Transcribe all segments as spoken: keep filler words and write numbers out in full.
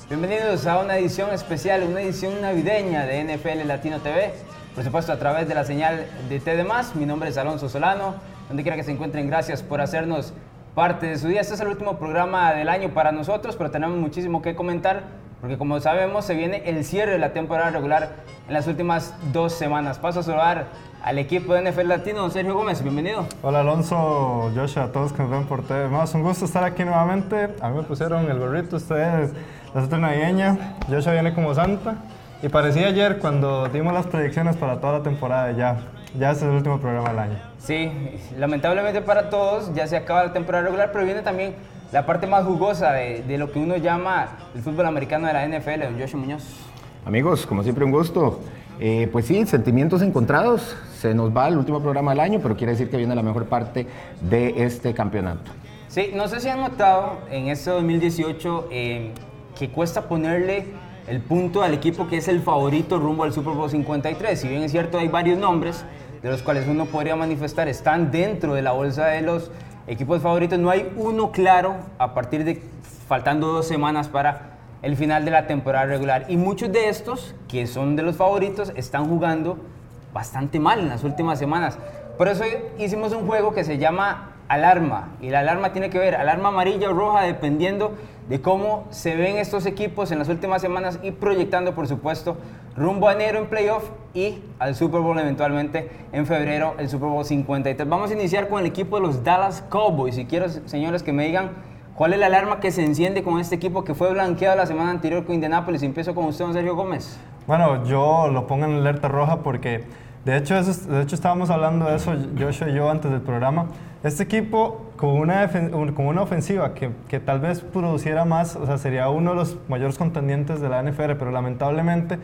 Bienvenidos a una edición especial, una edición navideña de N F L Latino T V, por supuesto a través de la señal de T D más. Mi nombre es Alonso Solano, donde quiera que se encuentren, gracias por hacernos parte de su día. Este es el último programa del año para nosotros, pero tenemos muchísimo que comentar, porque como sabemos se viene el cierre de la temporada regular en las últimas dos semanas. Paso a saludar al equipo de N F L Latino, don Sergio Gómez, bienvenido. Hola Alonso, Joshua, a todos que nos ven por T V más, un gusto estar aquí nuevamente. A mí me pusieron el gorrito, ustedes la suerte navideña, Joshua viene como santa y parecía ayer cuando dimos las predicciones para toda la temporada. Ya, ya este es el último programa del año. Sí, lamentablemente para todos ya se acaba la temporada regular, pero viene también la parte más jugosa de, de lo que uno llama el fútbol americano de la N F L, don Joshua Muñoz. Amigos, como siempre un gusto. Eh, pues sí, sentimientos encontrados, se nos va el último programa del año, pero quiere decir que viene la mejor parte de este campeonato. Sí, no sé si han notado en este dos mil dieciocho eh, que cuesta ponerle el punto al equipo que es el favorito rumbo al Super Bowl cincuenta y tres. Si bien es cierto, hay varios nombres de los cuales uno podría manifestar están dentro de la bolsa de los equipos favoritos, no hay uno claro a partir de faltando dos semanas para el final de la temporada regular, y muchos de estos que son de los favoritos están jugando bastante mal en las últimas semanas. Por eso hicimos un juego que se llama Alarma, y la alarma tiene que ver alarma amarilla o roja dependiendo de cómo se ven estos equipos en las últimas semanas y proyectando, por supuesto, rumbo a enero en playoff y al Super Bowl eventualmente en febrero, el Super Bowl cincuenta y tres. Vamos a iniciar con el equipo de los Dallas Cowboys, y quiero, señores, que me digan ¿cuál es la alarma que se enciende con este equipo que fue blanqueado la semana anterior con Indianapolis? Empiezo con usted, don Sergio Gómez. Bueno, yo lo pongo en alerta roja porque, de hecho, eso, de hecho estábamos hablando de eso, Joshua y yo, antes del programa. Este equipo, con una, con una ofensiva que, que tal vez produciera más, o sea, sería uno de los mayores contendientes de la N F L, pero lamentablemente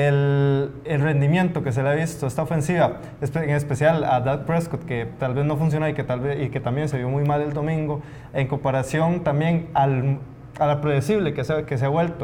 el, el rendimiento que se le ha visto a esta ofensiva, en especial a Dak Prescott, que tal vez no funciona y que, tal vez, y que también se vio muy mal el domingo, en comparación también al, a la predecible que se, que se ha vuelto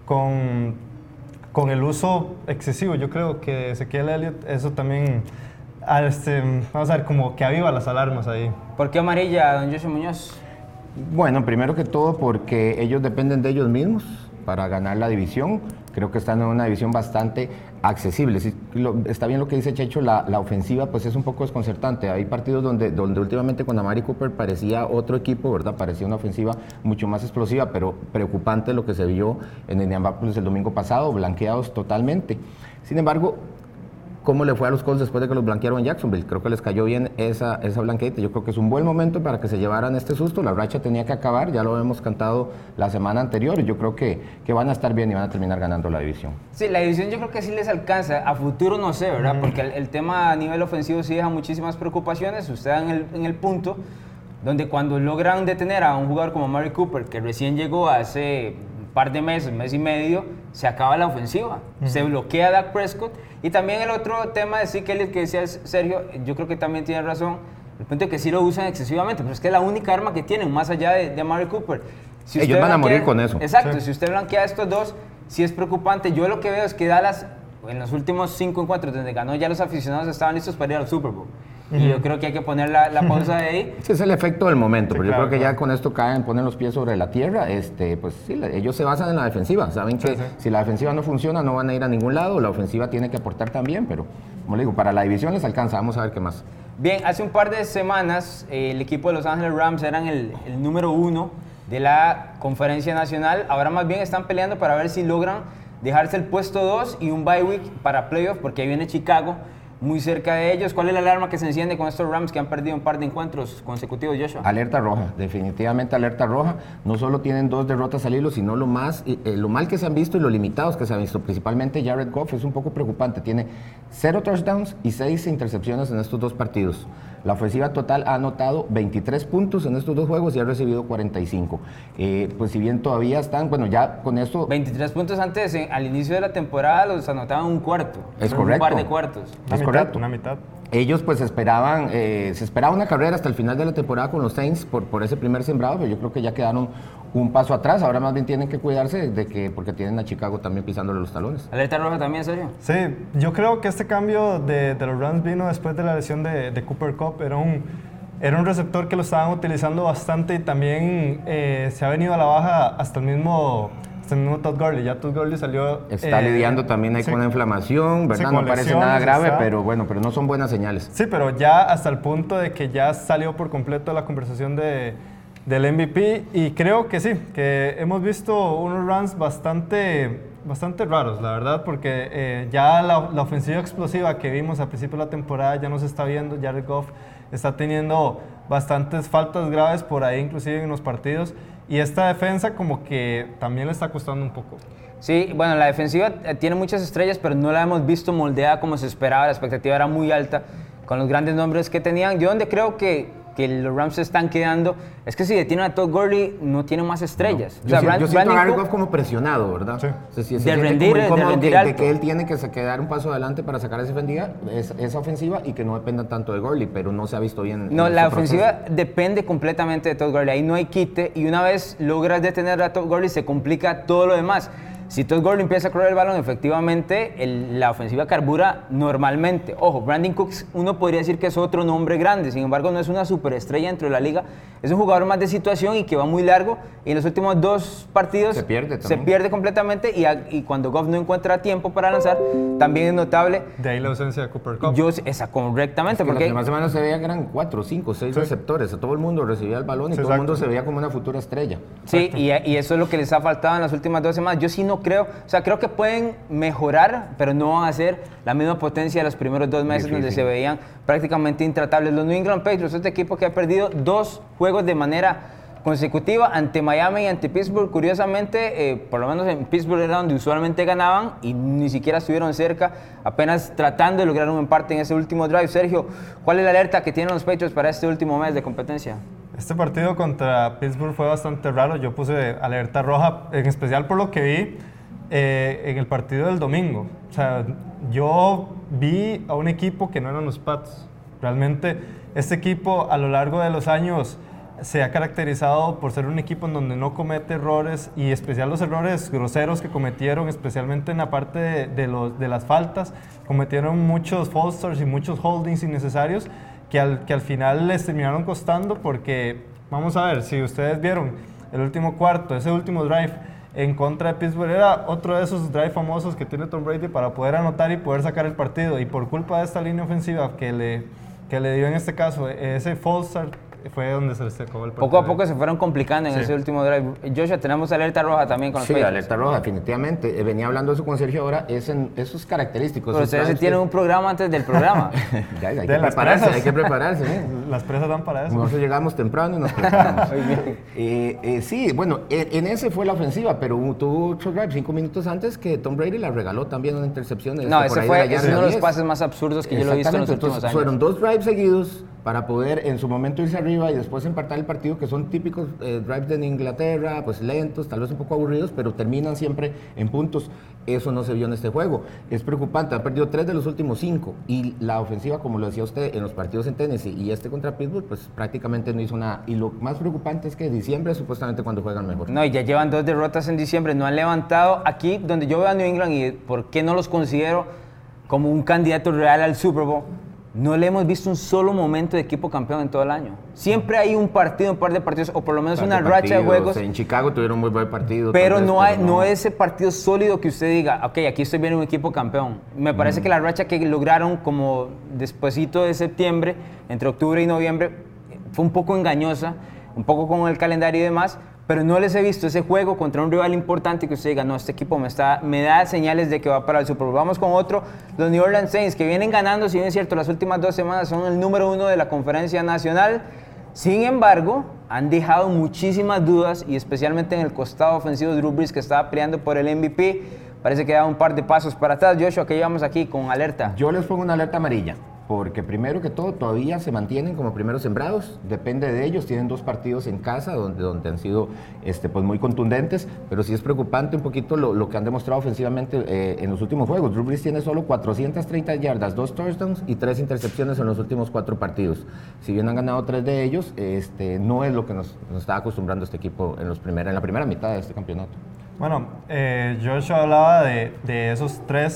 con, con el uso excesivo, yo creo que de Ezequiel Elliott, eso también... Este, vamos a ver, como que aviva las alarmas ahí. ¿Por qué amarilla, don Joshua Muñoz? Bueno, primero que todo porque ellos dependen de ellos mismos para ganar la división. Creo que están en una división bastante accesible. Sí, lo, está bien lo que dice Checho, la, la ofensiva pues es un poco desconcertante. Hay partidos donde, donde últimamente con Amari Cooper parecía otro equipo, ¿verdad? Parecía una ofensiva mucho más explosiva, pero preocupante lo que se vio en Indianapolis el domingo pasado, blanqueados totalmente. Sin embargo, ¿cómo le fue a los Colts después de que los blanquearon en Jacksonville? Creo que les cayó bien esa, esa blanqueadita. Yo creo que es un buen momento para que se llevaran este susto. La racha tenía que acabar, ya lo hemos cantado la semana anterior, y yo creo que, que van a estar bien y van a terminar ganando la división. Sí, la división yo creo que sí les alcanza. A futuro no sé, ¿verdad? Mm. Porque el, el tema a nivel ofensivo sí deja muchísimas preocupaciones. Usted en el, en el punto donde cuando logran detener a un jugador como Amari Cooper, que recién llegó hace un par de meses, mes y medio, se acaba la ofensiva. Uh-huh. Se bloquea a Dak Prescott. Y también el otro tema de Zeke Elliott que decía Sergio, yo creo que también tiene razón, el punto de que sí lo usan excesivamente, pero es que es la única arma que tienen, más allá de, de Amari Cooper. Si Ellos van a morir con eso. Exacto, sí. Si usted blanquea a estos dos, sí es preocupante. Yo lo que veo es que Dallas, en los últimos cinco encuentros donde ganó, ya los aficionados estaban listos para ir al Super Bowl. Uh-huh. Y yo creo que hay que poner la, la pausa de ahí. Ese es el efecto del momento, sí, pero claro, yo creo que claro. ya con esto caen, ponen los pies sobre la tierra. Este, pues sí, ellos se basan en la defensiva. Saben que sí, sí. si la defensiva no funciona, no van a ir a ningún lado. La ofensiva tiene que aportar también, pero como le digo, para la división les alcanza. Vamos a ver qué más. Bien, hace un par de semanas eh, el equipo de Los Ángeles Rams eran el, el número uno de la conferencia nacional. Ahora más bien están peleando para ver si logran dejarse el puesto dos y un bye week para playoff, porque ahí viene Chicago muy cerca de ellos. ¿Cuál es la alarma que se enciende con estos Rams que han perdido un par de encuentros consecutivos, Joshua? Alerta roja, definitivamente alerta roja. No solo tienen dos derrotas al hilo, sino lo más, eh, lo mal que se han visto y lo limitados que se han visto. Principalmente Jared Goff es un poco preocupante. Tiene cero touchdowns y seis intercepciones en estos dos partidos. La ofensiva total ha anotado veintitrés puntos en estos dos juegos y ha recibido cuarenta y cinco. Eh, pues si bien todavía están, bueno, ya con esto... veintitrés puntos antes, en, al inicio de la temporada los anotaban un cuarto. Es correcto. Un par de cuartos. Una Es mitad, correcto. Una mitad. Ellos pues esperaban, eh, se esperaba una carrera hasta el final de la temporada con los Saints por, por ese primer sembrado, pero yo creo que ya quedaron un paso atrás. Ahora más bien tienen que cuidarse de que, porque tienen a Chicago también pisándole los talones. ¿Alerta roja también, Sergio? Sí, yo creo que este cambio de, de los Rams vino después de la lesión de, de Cooper Kupp. Era un, era un receptor que lo estaban utilizando bastante y también eh, se ha venido a la baja hasta el mismo... hasta el mismo Todd Gurley. Ya Todd Gurley salió... Está eh, lidiando también ahí sí, con una inflamación, ¿verdad? sí, No con parece nada grave, está. pero bueno, pero no son buenas señales. Sí, pero ya hasta el punto de que ya salió por completo la conversación de, del M V P y creo que sí, que hemos visto unos runs bastante, bastante raros, la verdad, porque eh, ya la, la ofensiva explosiva que vimos al principio de la temporada ya no se está viendo. Jared Goff está teniendo bastantes faltas graves por ahí, inclusive en los partidos, y esta defensa como que también le está costando un poco. Sí, bueno, la defensiva tiene muchas estrellas, pero no la hemos visto moldeada como se esperaba. La expectativa era muy alta con los grandes nombres que tenían. Yo donde creo que, que los Rams se están quedando es que si detienen a Todd Gurley no tiene más estrellas. No. Yo, o sea, si, Brand, yo siento a Brandon Jared Cook, Goff como presionado, ¿verdad? Sí. O sea, si se De siente rendir, como de incómodo rendir que, alto. de que él tiene que, se, que dar un paso adelante para sacar esa ofensiva, esa, esa ofensiva y que no dependa tanto de Gurley, pero no se ha visto bien. No, en la este ofensiva proceso. depende completamente de Todd Gurley. Ahí no hay quite y una vez logras detener a Todd Gurley se complica todo lo demás. Si Todd Gurley empieza a correr el balón, efectivamente el, la ofensiva carbura normalmente. Ojo, Brandon Cooks, uno podría decir que es otro nombre grande, sin embargo no es una superestrella dentro de la liga. Es un jugador más de situación y que va muy largo y en los últimos dos partidos Se pierde se también. pierde completamente y, a, y cuando Goff no encuentra tiempo para lanzar, también es notable. De ahí la ausencia de Cooper Kupp. Yo, esa, correctamente, Es que porque... las demás semanas se veía que eran cuatro, cinco, seis Sí. receptores. A todo el mundo recibía el balón y Sí, todo el mundo exacto. se veía como una futura estrella. Sí, y, y eso es lo que les ha faltado en las últimas dos semanas. Yo sí no creo, o sea, creo que pueden mejorar, pero no van a ser la misma potencia de los primeros dos meses Difícil. donde se veían prácticamente intratables. Los New England Patriots, este equipo que ha perdido dos juegos de manera consecutiva ante Miami y ante Pittsburgh. Curiosamente, eh, por lo menos en Pittsburgh era donde usualmente ganaban y ni siquiera estuvieron cerca, apenas tratando de lograr un empate en ese último drive. Sergio, ¿cuál es la alerta que tienen los Patriots para este último mes de competencia? Este partido contra Pittsburgh fue bastante raro. Yo puse alerta roja, en especial por lo que vi eh, en el partido del domingo. O sea, yo vi a un equipo que no eran los Pats. Realmente, este equipo a lo largo de los años se ha caracterizado por ser un equipo en donde no comete errores, y especial los errores groseros que cometieron, especialmente en la parte de, de, los, de las faltas. Cometieron muchos false starts y muchos holdings innecesarios que al, que al final les terminaron costando, porque vamos a ver, si ustedes vieron el último cuarto, ese último drive en contra de Pittsburgh era otro de esos drives famosos que tiene Tom Brady para poder anotar y poder sacar el partido, y por culpa de esta línea ofensiva que le, que le dio en este caso ese false start, fue donde se les acabó el partido. Poco a poco se fueron complicando en Sí. ese último drive. Joshua, tenemos alerta roja también con los Sí, Patriots. alerta roja, definitivamente. Eh, venía hablando de eso con Sergio ahora, es en, eso es característico. Pero esos ustedes drives tienen que- un programa antes del programa. Ya, hay De que las prepararse, presas. hay que prepararse. ¿eh? Las presas dan para eso. Nosotros llegamos temprano y nos preparamos. eh, eh, sí, bueno, en, en ese fue la ofensiva, pero hubo- tuvo otro drive cinco minutos antes que Tom Brady la regaló también una intercepción. No, este, por ese ahí fue de la es yarda uno de los diez. pases más absurdos que yo lo he visto en los Exactamente, últimos entonces, años. fueron dos drives seguidos para poder en su momento irse arriba y después empatar el partido, que son típicos eh, drives de Inglaterra, pues lentos, tal vez un poco aburridos, pero terminan siempre en puntos. Eso no se vio en este juego. Es preocupante, ha perdido tres de los últimos cinco, y la ofensiva, como lo decía usted, en los partidos en Tennessee y este contra Pittsburgh, pues prácticamente no hizo nada. Y lo más preocupante es que diciembre es supuestamente cuando juegan mejor. No, y ya llevan dos derrotas en diciembre, no han levantado. Aquí donde yo veo a New England y por qué no los considero como un candidato real al Super Bowl, no le hemos visto un solo momento de equipo campeón en todo el año. Siempre hay un partido, un par de partidos, o por lo menos Par una de racha de partidos, juegos, En Chicago tuvieron muy buen partido. pero tal vez, no, hay, pero no es ese partido sólido que usted diga, ok, aquí estoy viendo un equipo campeón. Me parece que la racha que lograron como despuesito de septiembre, entre octubre y noviembre, fue un poco engañosa, un poco con el calendario y demás, pero no les he visto ese juego contra un rival importante que usted diga, no, este equipo me, está, me da señales de que va para el Super Bowl. Vamos con otro, los New Orleans Saints, que vienen ganando, si bien es cierto, las últimas dos semanas son el número uno de la conferencia nacional. Sin embargo, han dejado muchísimas dudas, y especialmente en el costado ofensivo de Drew Brees, que estaba peleando por el M V P. Parece que da un par de pasos para atrás. Joshua, que llevamos aquí con alerta. Yo les pongo una alerta amarilla, porque primero que todo todavía se mantienen como primeros sembrados, depende de ellos, tienen dos partidos en casa donde, donde han sido este, pues muy contundentes, pero sí es preocupante un poquito lo, lo que han demostrado ofensivamente eh, en los últimos juegos. Drew Brees tiene solo cuatrocientas treinta yardas, dos touchdowns y tres intercepciones en los últimos cuatro partidos. Si bien han ganado tres de ellos, este, no es lo que nos, nos está acostumbrando este equipo en, los primera, en la primera mitad de este campeonato. Bueno, eh, Joshua hablaba de, de esos tres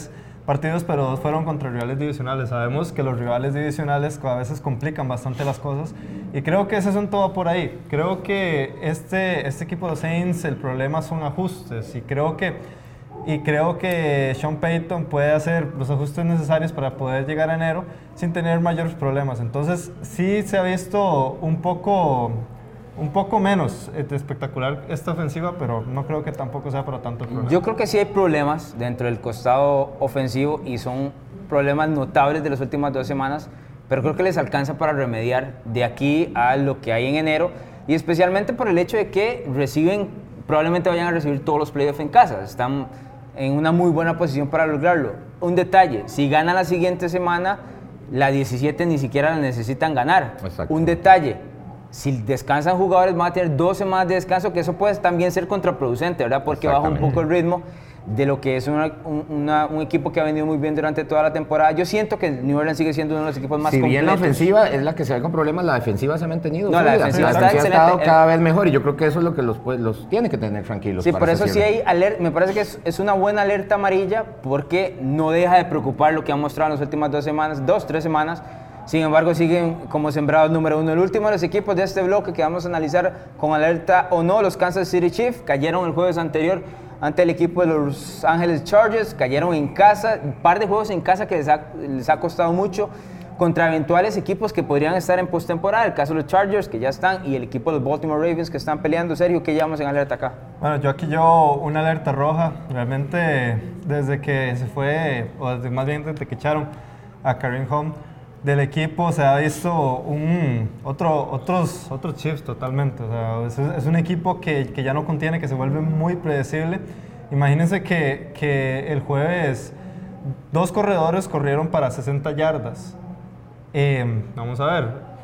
partidos, pero dos fueron contra rivales divisionales. Sabemos que los rivales divisionales a veces complican bastante las cosas y creo que ese es un todo por ahí. Creo que este, este equipo de Saints, el problema son ajustes y creo que, y creo que Sean Payton puede hacer los ajustes necesarios para poder llegar a enero sin tener mayores problemas. Entonces sí se ha visto un poco... Un poco menos espectacular esta ofensiva, pero no creo que tampoco sea para tanto problema. Yo creo que sí hay problemas dentro del costado ofensivo y son problemas notables de las últimas dos semanas, pero creo que les alcanza para remediar de aquí a lo que hay en enero y especialmente por el hecho de que reciben, probablemente vayan a recibir todos los playoffs en casa. Están en una muy buena posición para lograrlo. Un detalle, si ganan la siguiente semana, la diecisiete ni siquiera la necesitan ganar. Exacto. Un detalle. Si descansan jugadores, van a tener dos semanas de descanso, que eso puede también ser contraproducente, ¿verdad? Porque baja un poco el ritmo de lo que es una, un, una, un equipo que ha venido muy bien durante toda la temporada. Yo siento que New Orleans sigue siendo uno de los equipos más completos. Si bien la ofensiva es la que se ve con problemas, la defensiva se ha mantenido. No, la defensiva, la está defensiva excelente. ha estado cada vez mejor y yo creo que eso es lo que los, pues, los tiene que tener tranquilos. Sí, para por eso ese sí cierre. hay alerta, me parece que es, es una buena alerta amarilla porque no deja de preocupar lo que han mostrado en las últimas dos semanas, dos, tres semanas. Sin embargo, siguen como sembrados número uno. El último de los equipos de este bloque que vamos a analizar con alerta o no, los Kansas City Chiefs, cayeron el jueves anterior ante el equipo de los Angeles Chargers, cayeron en casa, un par de juegos en casa que les ha, les ha costado mucho contra eventuales equipos que podrían estar en postemporada, el caso de los Chargers que ya están y el equipo de los Baltimore Ravens que están peleando. Sergio, ¿qué llevamos en alerta acá? Bueno, yo aquí llevo una alerta roja, realmente desde que se fue, o desde, más bien desde que echaron a Kareem Hunt del equipo se ha visto un, otro, otros, otros Chiefs totalmente. O sea, es, es un equipo que, que ya no contiene, que se vuelve muy predecible. Imagínense que, que el jueves dos corredores corrieron para sesenta yardas. Eh, vamos a ver,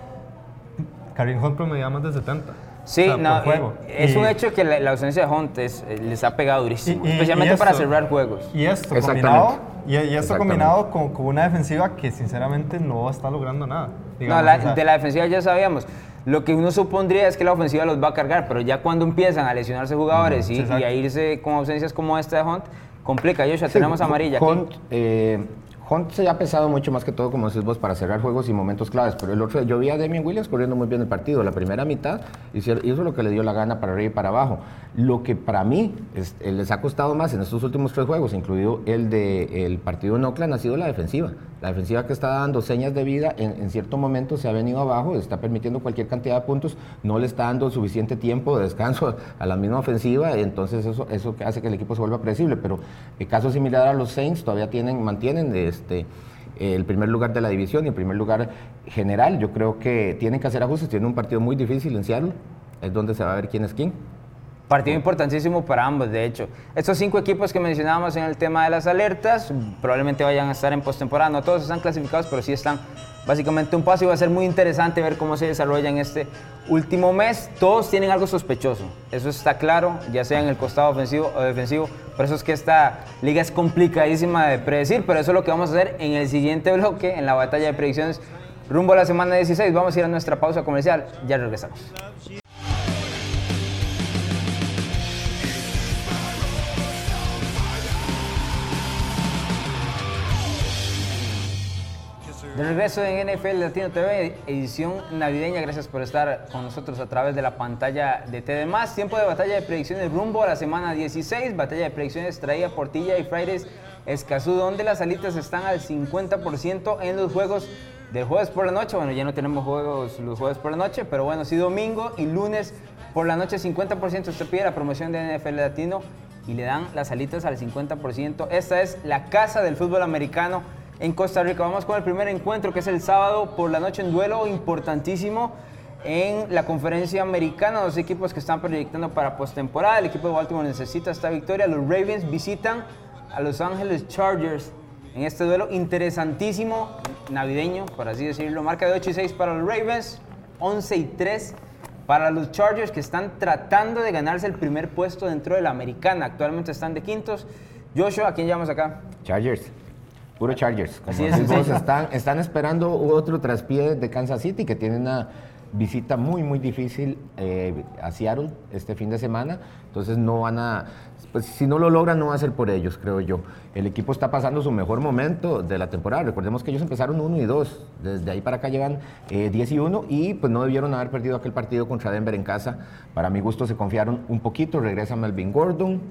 Kareem Hunt promediaba más de setenta. Sí, o sea, no, por juego. es y, un hecho que la, la ausencia de Hunt es, les ha pegado durísimo, y, y, especialmente y esto, para cerrar juegos. Y esto combinado, y, y esto combinado con, con una defensiva que sinceramente no está logrando nada. Digamos, no, la, o sea, de la defensiva ya sabíamos. Lo que uno supondría es que la ofensiva los va a cargar, pero ya cuando empiezan a lesionarse jugadores uh-huh, y, sí, y a irse con ausencias como esta de Hunt, complica. Joshua, sí, tenemos amarilla Hunt, aquí. Eh, Hunt se ha pesado mucho más que todo, como decís vos, para cerrar juegos y momentos claves, pero el otro, yo vi a Damien Williams corriendo muy bien el partido, la primera mitad hizo lo que le dio la gana para arriba y para abajo. Lo que para mí es, les ha costado más en estos últimos tres juegos, incluido el del partido en Oakland, ha sido la defensiva. La defensiva que está dando señas de vida, en, en cierto momento se ha venido abajo, está permitiendo cualquier cantidad de puntos, no le está dando suficiente tiempo de descanso a la misma ofensiva, y entonces eso, eso hace que el equipo se vuelva predecible. Pero el caso similar a los Saints, todavía tienen, mantienen este, el primer lugar de la división y el primer lugar general. Yo creo que tienen que hacer ajustes, tienen un partido muy difícil en Seattle, es donde se va a ver quién es quién. Partido importantísimo para ambos, de hecho. Estos cinco equipos que mencionábamos en el tema de las alertas probablemente vayan a estar en postemporada. No todos están clasificados, pero sí están básicamente un paso y va a ser muy interesante ver cómo se desarrolla en este último mes. Todos tienen algo sospechoso, eso está claro, ya sea en el costado ofensivo o defensivo. Por eso es que esta liga es complicadísima de predecir, pero eso es lo que vamos a hacer en el siguiente bloque, en la batalla de predicciones rumbo a la semana dieciséis. Vamos a ir a nuestra pausa comercial, ya regresamos. De regreso en N F L Latino T V, edición navideña. Gracias por estar con nosotros a través de la pantalla de T D más. Tiempo de batalla de predicciones rumbo a la semana dieciséis. Batalla de predicciones traída por T J y Fridays Escazú, donde las alitas están al cincuenta por ciento en los juegos del jueves por la noche. Bueno, ya no tenemos juegos los jueves por la noche, pero bueno, sí domingo y lunes por la noche cincuenta por ciento. Usted pide la promoción de N F L Latino y le dan las alitas al cincuenta por ciento. Esta es la casa del fútbol americano en Costa Rica. Vamos con el primer encuentro, que es el sábado por la noche, un duelo importantísimo en la conferencia americana. Dos equipos que están proyectando para postemporada. El equipo de Baltimore necesita esta victoria. Los Ravens visitan a Los Angeles Chargers en este duelo interesantísimo, navideño, por así decirlo. Marca de ocho y seis para los Ravens, once y tres para los Chargers, que están tratando de ganarse el primer puesto dentro de la americana. Actualmente están de quintos. Joshua, ¿a quién llevamos acá? Chargers. Puro Chargers. Como Así es, vos, están, están esperando otro traspié de Kansas City, que tiene una visita muy, muy difícil eh, a Seattle este fin de semana, entonces no van a, pues si no lo logran no va a ser por ellos, creo yo. El equipo está pasando su mejor momento de la temporada, recordemos que ellos empezaron uno y dos, desde ahí para acá llevan eh, diez y uno y pues no debieron haber perdido aquel partido contra Denver en casa. Para mi gusto se confiaron un poquito, regresa Melvin Gordon,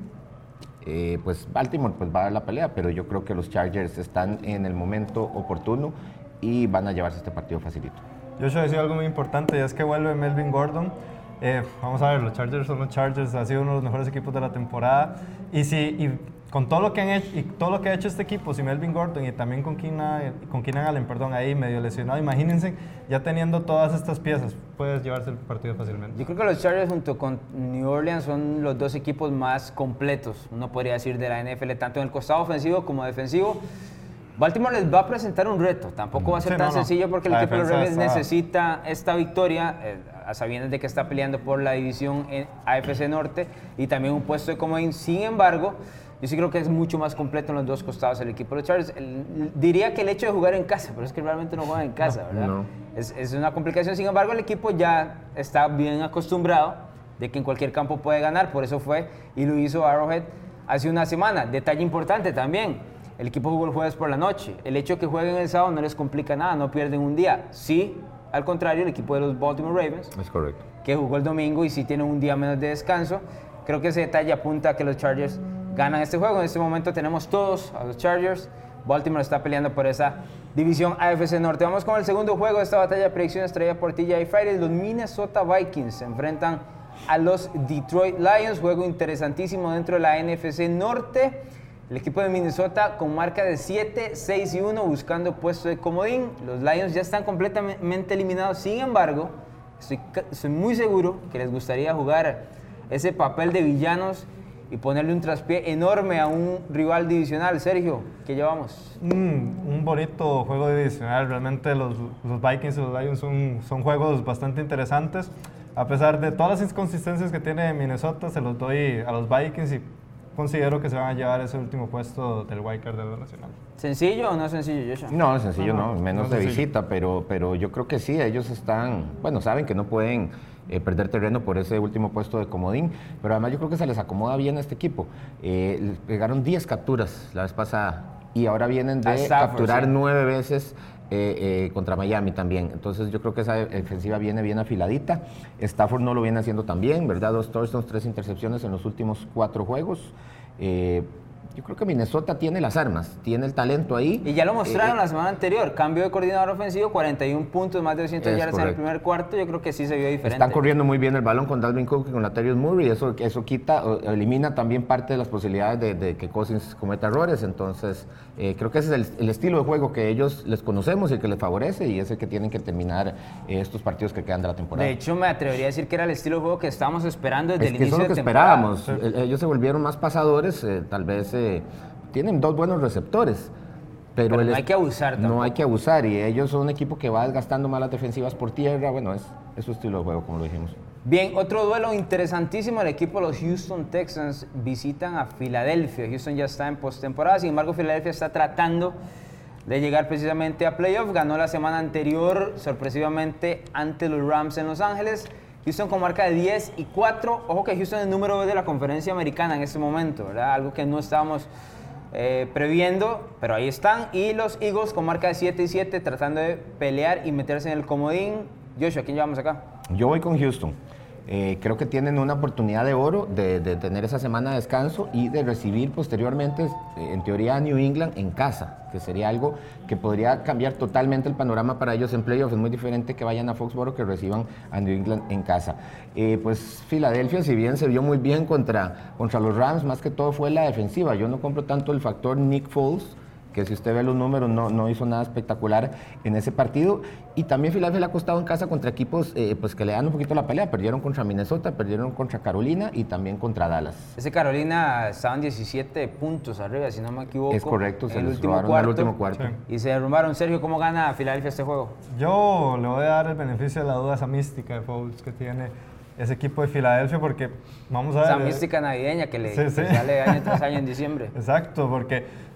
eh, pues Baltimore pues va a dar la pelea, pero yo creo que los Chargers están en el momento oportuno y van a llevarse este partido facilito. Yo should decir algo muy importante, y es que vuelve Melvin Gordon. Eh, vamos a ver, los Chargers son los Chargers, ha sido uno de los mejores equipos de la temporada. Y, si, y con todo lo que han hecho, y todo lo que ha hecho este equipo, si Melvin Gordon y también con Keenan, con Keenan Allen, perdón, ahí medio lesionado, imagínense, ya teniendo todas estas piezas, puedes llevarse el partido fácilmente. Yo creo que los Chargers junto con New Orleans son los dos equipos más completos, uno podría decir, de la N F L, tanto en el costado ofensivo como defensivo. Baltimore les va a presentar un reto, tampoco va a ser sí, tan no, no. sencillo porque el La equipo de los defensa Ravens está... necesita esta victoria, eh, a sabiendas de que está peleando por la división en A F C Norte y también un puesto de comodín. Sin embargo, yo sí creo que es mucho más completo en los dos costados el equipo de los Chargers. El, diría que el hecho de jugar en casa, pero es que realmente no juegan en casa, no, ¿verdad? No. Es, es una complicación, sin embargo el equipo ya está bien acostumbrado de que en cualquier campo puede ganar, por eso fue y lo hizo Arrowhead hace una semana. Detalle importante también. El equipo jugó el jueves por la noche. El hecho de que jueguen el sábado no les complica nada, no pierden un día. Sí, al contrario, el equipo de los Baltimore Ravens, Es correcto. que jugó el domingo y sí tiene un día menos de descanso, creo que ese detalle apunta a que los Chargers ganan este juego. En este momento tenemos todos a los Chargers. Baltimore está peleando por esa división A F C Norte. Vamos con el segundo juego de esta batalla de predicciones traída por T J Friday. Los Minnesota Vikings se enfrentan a los Detroit Lions. Juego interesantísimo dentro de la N F C Norte. El equipo de Minnesota con marca de siete, seis y uno buscando puesto de comodín. Los Lions ya están completamente eliminados. Sin embargo, estoy, estoy muy seguro que les gustaría jugar ese papel de villanos y ponerle un traspié enorme a un rival divisional. Sergio, ¿qué llevamos? Mm, un bonito juego divisional. Realmente los, los Vikings y los Lions son, son juegos bastante interesantes. A pesar de todas las inconsistencias que tiene Minnesota, se los doy a los Vikings y considero que se van a llevar ese último puesto del wildcard de la Nacional. ¿Sencillo o no sencillo, Joshua? No, sencillo no, no, menos no de sencillo. visita, pero, pero yo creo que sí, ellos están, bueno, saben que no pueden eh, perder terreno por ese último puesto de comodín, pero además yo creo que se les acomoda bien a este equipo. Eh, les pegaron diez capturas la vez pasada y ahora vienen de Stafford, capturar sí. nueve veces eh, eh, contra Miami también. Entonces yo creo que esa defensiva viene bien afiladita. Stafford no lo viene haciendo tan bien, ¿verdad? Dos touchdowns, tres intercepciones en los últimos cuatro juegos. Eh, yo creo que Minnesota tiene las armas, tiene el talento ahí. Y ya lo mostraron Eh, la semana anterior, cambio de coordinador ofensivo, cuarenta y un puntos, más de doscientas Es yardas en el correcto. primer cuarto, yo creo que sí se vio diferente. Están corriendo muy bien el balón con Dalvin Cook y con Latavius Murray, eso, eso quita, o elimina también parte de las posibilidades de, de que Cousins cometa errores, entonces eh, creo que ese es el, el estilo de juego que ellos les conocemos y que les favorece y es el que tienen que terminar eh, estos partidos que quedan de la temporada. De hecho, me atrevería a decir que era el estilo de juego que estábamos esperando desde Es el que eso inicio es lo que de temporada. esperábamos, Eh, ellos se volvieron más pasadores, eh, tal vez eh, tienen dos buenos receptores. Pero, Pero el no es- hay que abusar No tampoco. hay que abusar y ellos son un equipo que va desgastando más las defensivas por tierra, bueno, es, es su estilo de juego, como lo dijimos. Bien, otro duelo interesantísimo, el equipo de los Houston Texans visitan a Filadelfia. Houston ya está en postemporada, sin embargo Filadelfia está tratando de llegar precisamente a playoff. Ganó la semana anterior sorpresivamente ante los Rams en Los Ángeles. Houston con marca de diez y cuatro. Ojo que Houston es el número dos de la conferencia americana en este momento, ¿verdad? Algo que no estábamos eh, previendo, pero ahí están. Y los Eagles con marca de siete y siete tratando de pelear y meterse en el comodín. Joshua, ¿quién llevamos acá? Yo voy con Houston. Eh, creo que tienen una oportunidad de oro de, de tener esa semana de descanso y de recibir posteriormente, eh, en teoría, a New England en casa, que sería algo que podría cambiar totalmente el panorama para ellos en playoffs. Es muy diferente que vayan a Foxborough que reciban a New England en casa. Eh, pues Filadelfia, si bien se vio muy bien contra, contra los Rams, más que todo fue la defensiva. Yo no compro tanto el factor Nick Foles, que si usted ve los números no, no hizo nada espectacular en ese partido. Y también Filadelfia le ha costado en casa contra equipos eh, pues que le dan un poquito la pelea. Perdieron contra Minnesota, perdieron contra Carolina y también contra Dallas. Ese Carolina estaban diecisiete puntos arriba, si no me equivoco. Es correcto, se en el les último robaron cuarto, el último cuarto. Sí. Y se derrumbaron. Sergio, ¿cómo gana Filadelfia este juego? Yo le voy a dar el beneficio de la duda a esa mística de Foles que tiene ese equipo de Filadelfia porque vamos a ver... Esa eh, mística navideña que le Sí, sí. que sale año tras año en diciembre. Exacto, porque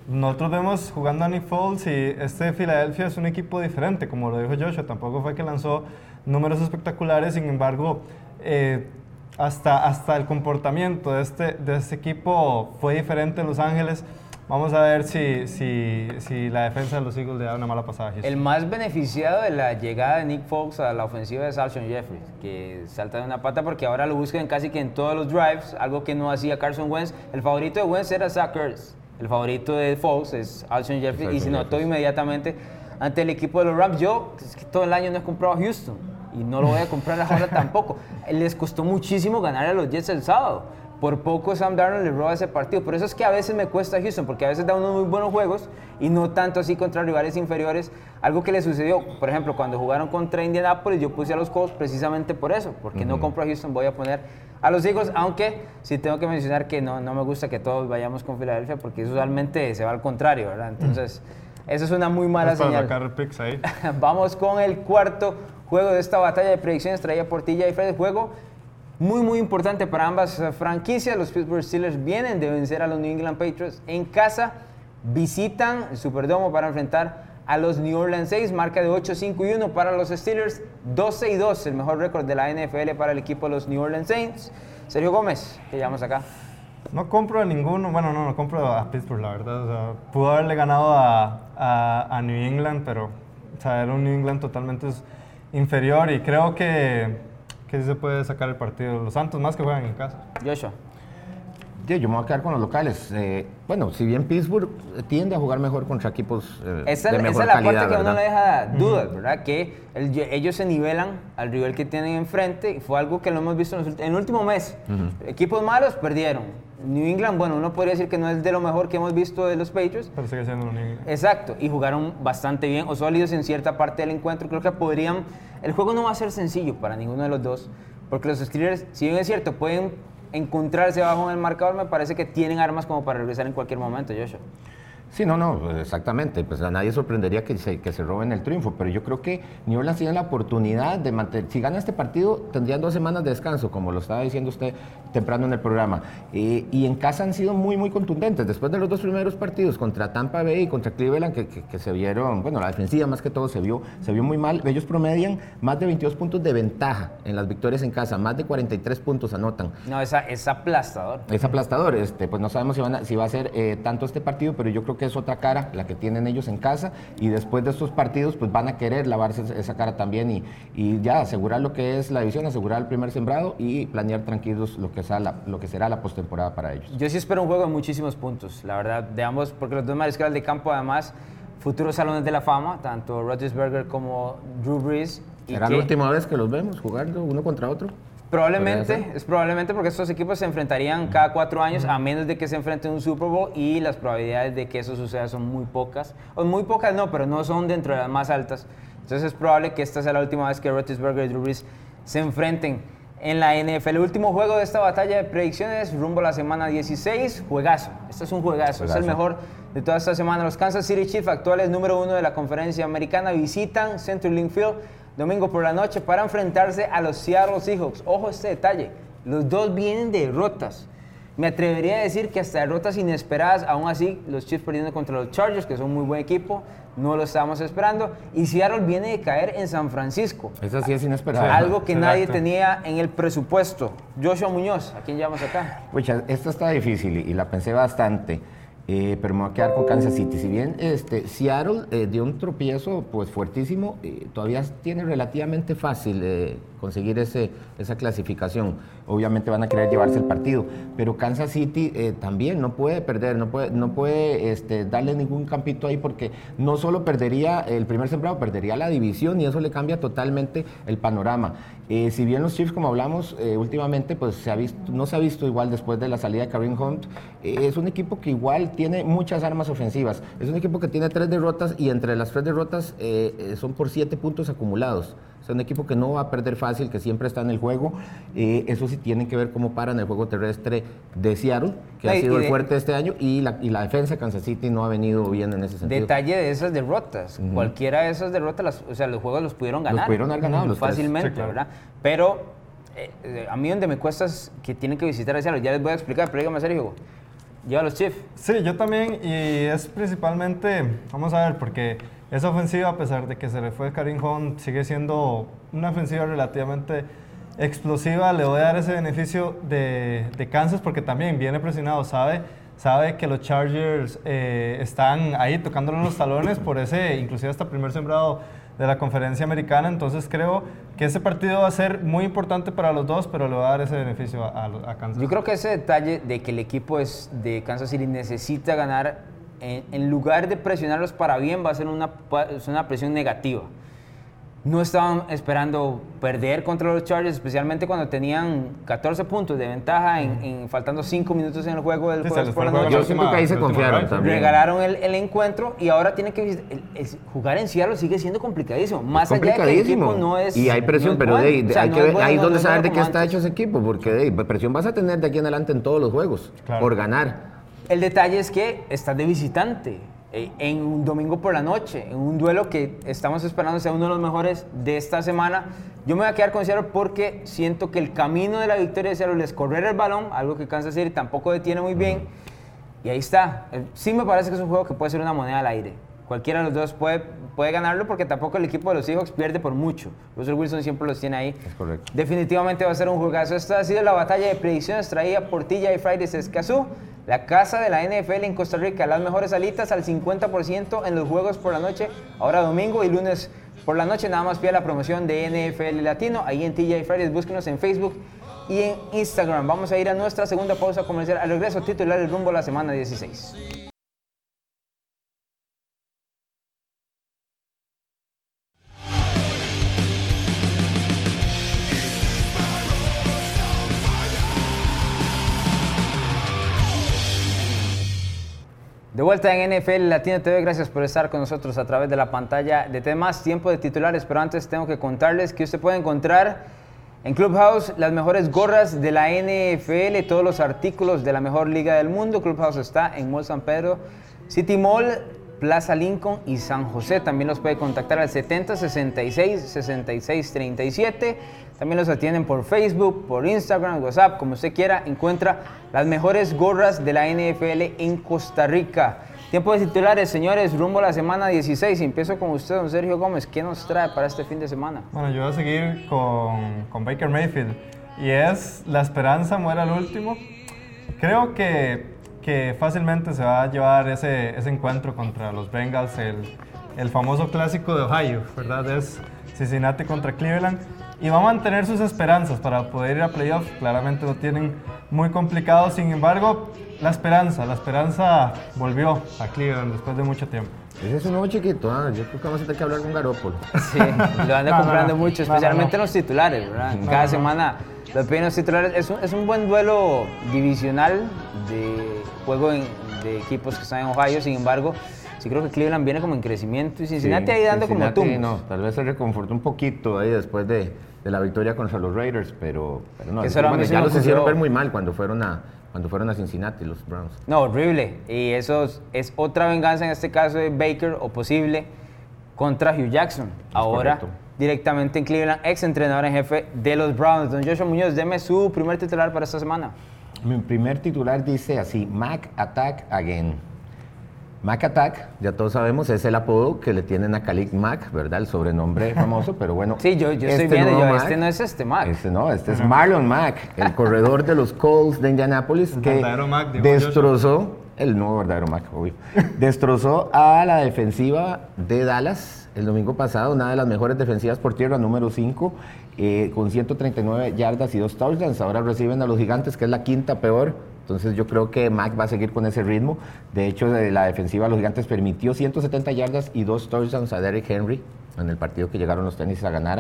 nosotros vemos jugando a Nick Foles y este de Filadelfia es un equipo diferente, como lo dijo Joshua, tampoco fue que lanzó números espectaculares, sin embargo, eh, hasta, hasta el comportamiento de este, de este equipo fue diferente en Los Ángeles. Vamos a ver si, si, si la defensa de los Eagles le da una mala pasada a Houston. El más beneficiado de la llegada de Nick Foles a la ofensiva es Alshon Jeffrey, que salta de una pata porque ahora lo buscan casi que en todos los drives, algo que no hacía Carson Wentz. El favorito de Wentz era Zach Ertz, el favorito de Foles es Alshon Jeffrey, Alshon y se notó Jeffrey. inmediatamente ante el equipo de los Rams. Yo es que todo el año no he comprado a Houston y no lo voy a comprar ahora tampoco. Les costó muchísimo ganar a los Jets el sábado. Por poco Sam Darnold le roba ese partido. Por eso es que a veces me cuesta Houston, porque a veces da unos muy buenos juegos y no tanto así contra rivales inferiores. Algo que le sucedió, por ejemplo, cuando jugaron contra Indianapolis, yo puse a los Colts precisamente por eso, porque uh-huh. no compro a Houston, voy a poner a los Eagles, aunque sí tengo que mencionar que no, no me gusta que todos vayamos con Filadelfia, porque eso usualmente se va al contrario, ¿verdad? Entonces, uh-huh. eso es una muy mala es para señal. sacar picks ahí. Vamos con el cuarto juego de esta batalla de predicciones, traída por T J Fred, juego muy, muy importante para ambas franquicias. Los Pittsburgh Steelers vienen de vencer a los New England Patriots en casa. Visitan el Superdome para enfrentar a los New Orleans Saints. Marca de ocho cinco y uno para los Steelers. doce y dos, el mejor récord de la N F L para el equipo de los New Orleans Saints. Sergio Gómez, ¿qué llamamos acá? No compro a ninguno. Bueno, no, no compro a Pittsburgh, la verdad. O sea, pudo haberle ganado a, a, a New England, pero o sea, era un New England totalmente inferior y creo que... que sí se puede sacar el partido. Los Santos más que juegan en casa. Joshua. Sí, yo me voy a quedar con los locales. Eh, bueno, si bien Pittsburgh tiende a jugar mejor contra equipos eh, esa, de mejor calidad, esa es la calidad, parte que ¿verdad? uno le deja dudas, ¿verdad? Que el, ellos se nivelan al rival que tienen enfrente. Y fue algo que lo hemos visto en, los, en el último mes. Uh-huh. Equipos malos perdieron. New England, bueno, uno podría decir que no es de lo mejor que hemos visto de los Patriots. Pero sigue siendo un New England. Exacto, y jugaron bastante bien o sólidos en cierta parte del encuentro. Creo que podrían... El juego no va a ser sencillo para ninguno de los dos, porque los Steelers, si bien es cierto, pueden encontrarse abajo en el marcador, me parece que tienen armas como para regresar en cualquier momento, Joshua. Sí, no, no, exactamente. Pues a nadie sorprendería que se, que se roben el triunfo, pero yo creo que New Orleans tiene la oportunidad de mantener. Si gana este partido, tendrían dos semanas de descanso, como lo estaba diciendo usted temprano en el programa. Eh, y en casa han sido muy, muy contundentes. Después de los dos primeros partidos, contra Tampa Bay y contra Cleveland, que, que, que se vieron, bueno, la defensiva más que todo se vio, se vio muy mal. Ellos promedian más de veintidós puntos de ventaja en las victorias en casa, más de cuarenta y tres puntos anotan. No, es, es aplastador. Es aplastador. Este, pues no sabemos si, van a, si va a ser eh, tanto este partido, pero yo creo que es otra cara la que tienen ellos en casa y después de estos partidos pues van a querer lavarse esa cara también y, y ya asegurar lo que es la división, asegurar el primer sembrado y planear tranquilos lo que será la, lo que será la postemporada para ellos. Yo sí espero un juego de muchísimos puntos, la verdad, de ambos, porque los dos mariscales de campo además futuros salones de la fama, tanto Roethlisberger como Drew Brees. ¿Será la última vez que los vemos jugando uno contra otro? Probablemente, es probablemente porque estos equipos se enfrentarían cada cuatro años, a menos de que se enfrenten en un Super Bowl, y las probabilidades de que eso suceda son muy pocas. O muy pocas no, pero no son dentro de las más altas. Entonces es probable que esta sea la última vez que Roethlisberger y Drew Brees se enfrenten en la N F L. El último juego de esta batalla de predicciones, rumbo a la semana dieciséis, juegazo. Este es un juegazo, juegazo. Es el mejor de toda esta semana. Los Kansas City Chiefs, actuales número uno de la conferencia americana, visitan CenturyLink Field domingo por la noche para enfrentarse a los Seattle Seahawks. Ojo este detalle, los dos vienen de derrotas. Me atrevería a decir que hasta derrotas inesperadas, aún así los Chiefs perdiendo contra los Chargers, que son un muy buen equipo, no lo estábamos esperando, y Seattle viene de caer en San Francisco. Eso sí es inesperado. Algo que Exacto. nadie tenía en el presupuesto. Joshua Muñoz, ¿a quién llamamos acá? Pues esta está difícil y, y la pensé bastante. Eh, pero me voy a quedar con Kansas City. Si bien este, Seattle eh, dio un tropiezo pues, fuertísimo, eh, todavía tiene relativamente fácil eh, conseguir ese, esa clasificación. Obviamente van a querer llevarse el partido, pero Kansas City eh, también no puede perder, no puede, no puede este, darle ningún campito ahí porque no solo perdería el primer sembrado, perdería la división y eso le cambia totalmente el panorama. Eh, si bien los Chiefs, como hablamos eh, últimamente, pues se ha visto, no se ha visto igual después de la salida de Kareem Hunt, eh, es un equipo que igual tiene muchas armas ofensivas. Es un equipo que tiene tres derrotas y entre las tres derrotas eh, son por siete puntos acumulados. Es un equipo que no va a perder fácil, que siempre está en el juego. Eh, eso sí tiene que ver cómo paran el juego terrestre de Seattle, que Ay, ha sido de, el fuerte este año, y la, y la defensa de Kansas City no ha venido bien en ese sentido. Detalle de esas derrotas. Uh-huh. Cualquiera de esas derrotas, las, o sea, los juegos los pudieron ganar. Los pudieron haber ganado los fácilmente, sí, claro. ¿verdad? Pero eh, a mí donde me cuesta es que tienen que visitar a Seattle. Ya les voy a explicar, pero dígame, Sergio. lleva a los Chiefs. Sí, yo también, y es principalmente, vamos a ver, porque esa ofensiva, a pesar de que se le fue Kareem Hunt, sigue siendo una ofensiva relativamente explosiva. Le voy a dar ese beneficio de, de Kansas porque también viene presionado, sabe, sabe que los Chargers eh, están ahí tocándole los talones por ese, inclusive hasta primer sembrado de la conferencia americana, entonces creo que ese partido va a ser muy importante para los dos, pero le va a dar ese beneficio a, a, a Kansas. Yo creo que ese detalle de que el equipo es de Kansas City necesita ganar, en, en lugar de presionarlos para bien, va a ser una, es una presión negativa. No estaban esperando perder contra los Chargers, especialmente cuando tenían catorce puntos de ventaja en, en faltando cinco minutos en el juego del Sí, jueves por la juego noche. Yo siento que ahí se confiaron también. Regalaron el, el encuentro y ahora tienen que el, el, jugar en Seattle sigue siendo complicadísimo. Más allá de que el equipo no es y hay presión, no es pero bueno. de, de, O sea, hay no que es ver, bueno, ahí no donde es saber bueno de qué como está antes. hecho ese equipo, porque de, presión vas a tener de aquí en adelante en todos los juegos, Claro. por ganar. El detalle es que estás de visitante eh, en un domingo por la noche, en un duelo que estamos esperando sea uno de los mejores de esta semana. Yo me voy a quedar con Seattle porque siento que el camino de la victoria de Seattle es correr el balón, algo que Kansas City tampoco detiene muy bien. Y ahí está. Eh, Sí me parece que es un juego que puede ser una moneda al aire. Cualquiera de los dos puede, puede ganarlo porque tampoco el equipo de los Seahawks pierde por mucho. Russell Wilson siempre los tiene ahí. Es correcto. Definitivamente va a ser un juegazo. Esta ha sido la batalla de predicciones traída por T J Fridays Escazú, la casa de la N F L en Costa Rica. Las mejores alitas al cincuenta por ciento en los juegos por la noche, ahora domingo y lunes por la noche. Nada más pide la promoción de N F L Latino, ahí en T J Fridays. Búsquenos en Facebook y en Instagram. Vamos a ir a nuestra segunda pausa comercial. Al regreso, titulares rumbo a la semana dieciséis. De vuelta en N F L Latino T V, gracias por estar con nosotros a través de la pantalla de temas, tiempo de titulares, pero antes tengo que contarles que usted puede encontrar en Clubhouse las mejores gorras de la N F L, todos los artículos de la mejor liga del mundo. Clubhouse está en Mall San Pedro, City Mall, Plaza Lincoln y San José. También los puede contactar al setenta, sesenta y seis, sesenta y seis, treinta y siete. También los atienden por Facebook, por Instagram, WhatsApp, como usted quiera. Encuentra las mejores gorras de la N F L en Costa Rica. Tiempo de titulares, señores, rumbo a la semana dieciséis. Empiezo con usted, don Sergio Gómez. ¿Qué nos trae para este fin de semana? Bueno, yo voy a seguir con, con Baker Mayfield. Y es la esperanza muere al último. Creo que, que fácilmente se va a llevar ese, ese encuentro contra los Bengals, el, el famoso clásico de Ohio, ¿verdad? Es Cincinnati contra Cleveland. Y va a mantener sus esperanzas para poder ir a playoffs. Claramente lo tienen muy complicado. Sin embargo, la esperanza, la esperanza volvió a Cleveland después de mucho tiempo. Ese es un nuevo chiquito, ¿ah? Yo creo que vamos a tener que hablar con Garoppolo. Sí, lo anda No, comprando no, mucho, no, especialmente no, no. en los titulares, ¿verdad? No, Cada no. semana lo piden los titulares. Es un, es un buen duelo divisional de juego en- de equipos que están en Ohio. Sin embargo, sí creo que Cleveland viene como en crecimiento y Cincinnati Sí, ahí dando como Cincinnati, tumbos. no, tal vez se reconfortó un poquito ahí después de, de la victoria contra los Raiders, pero, pero no, Eso era- bueno, a mí se ya me los hicieron ocurrió- ver muy mal cuando fueron a, cuando fueron a Cincinnati, los Browns. No, horrible. Y eso es, es otra venganza en este caso de Baker, o posible, contra Hugh Jackson. Ahora, correcto. directamente en Cleveland, ex entrenador en jefe de los Browns. Don Joshua Muñoz, deme su primer titular para esta semana. Mi primer titular dice así, Mac Attack Again. Mac Attack, ya todos sabemos, es el apodo que le tienen a Khalil Mack, ¿verdad? El sobrenombre famoso, pero bueno. Sí, yo, yo estoy este viendo, nuevo yo, Mack- este no es este Mac. Este no, este es Marlon Mack, el corredor de los Colts de Indianapolis, El que verdadero Mack, dijo destrozó, el nuevo verdadero Mack, obvio, destrozó a la defensiva de Dallas el domingo pasado, una de las mejores defensivas por tierra, número cinco, eh, con ciento treinta y nueve yardas y dos touchdowns. Ahora reciben a los Gigantes, que es la quinta peor. Entonces yo creo que Mack va a seguir con ese ritmo. De hecho, de la defensiva de los Gigantes permitió ciento setenta yardas y dos touchdowns a Derrick Henry en el partido que llegaron los Tennessee a ganar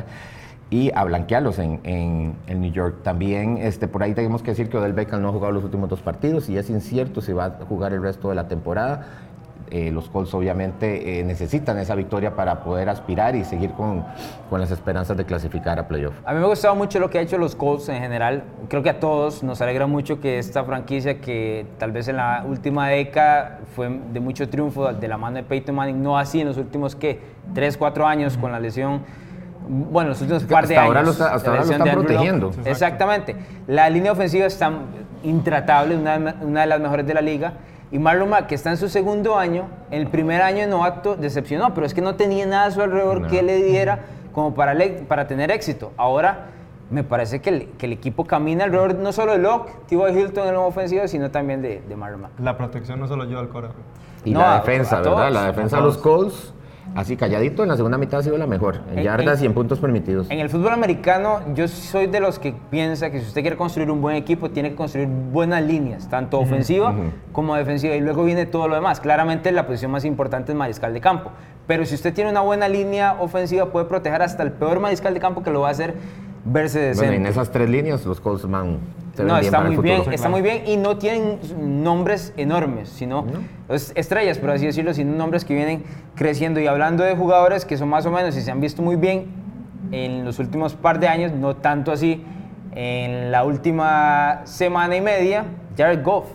y a blanquearlos en, en, en New York. También este, por ahí tenemos que decir que Odell Beckham no ha jugado los últimos dos partidos y es incierto si va a jugar el resto de la temporada. Eh, los Colts obviamente eh, necesitan esa victoria para poder aspirar y seguir con, con las esperanzas de clasificar a playoff. A mí me ha gustado mucho lo que ha hecho los Colts en general. Creo que a todos nos alegra mucho que esta franquicia, que tal vez en la última década fue de mucho triunfo de la mano de Peyton Manning, no así en los últimos, ¿qué? tres, cuatro años con la lesión Bueno, los últimos Es que par de hasta años. ahora lo está- hasta la ahora lo lesión están de Andrew Luck. protegiendo. Exacto. Exactamente. La línea ofensiva está intratable, una, una de las mejores de la liga. Y Marlon Mack, que está en su segundo año, en el primer año de novato decepcionó, pero es que no tenía nada a su alrededor No. que le diera como para, le- para tener éxito. Ahora me parece que el, que el equipo camina alrededor no solo de Locke, T Y. Hilton en la ofensiva, sino también de, de Marlon Mack. La protección no solo yo al corazón. Y No, la a- defensa, a ¿verdad? todos, La defensa a de los todos. Colts, así calladito, en la segunda mitad ha sido la mejor, en, En- yardas en- y en puntos permitidos. En el fútbol americano, yo soy de los que piensa que si usted quiere construir un buen equipo, tiene que construir buenas líneas, tanto ofensiva ujú. como defensiva, y luego viene todo lo demás. Claramente, la posición más importante es mariscal de campo. Pero si usted tiene una buena línea ofensiva, puede proteger hasta el peor mariscal de campo, que lo va a hacer verse decente. Bueno, en esas tres líneas los Colts van se ven No, bien está para el muy bien, futuro. está muy bien, y no tienen nombres enormes, sino es- estrellas, por así decirlo, sino nombres que vienen creciendo. Y hablando de jugadores que son más o menos y se han visto muy bien en los últimos par de años, no tanto así, en la última semana y media, Jared Goff.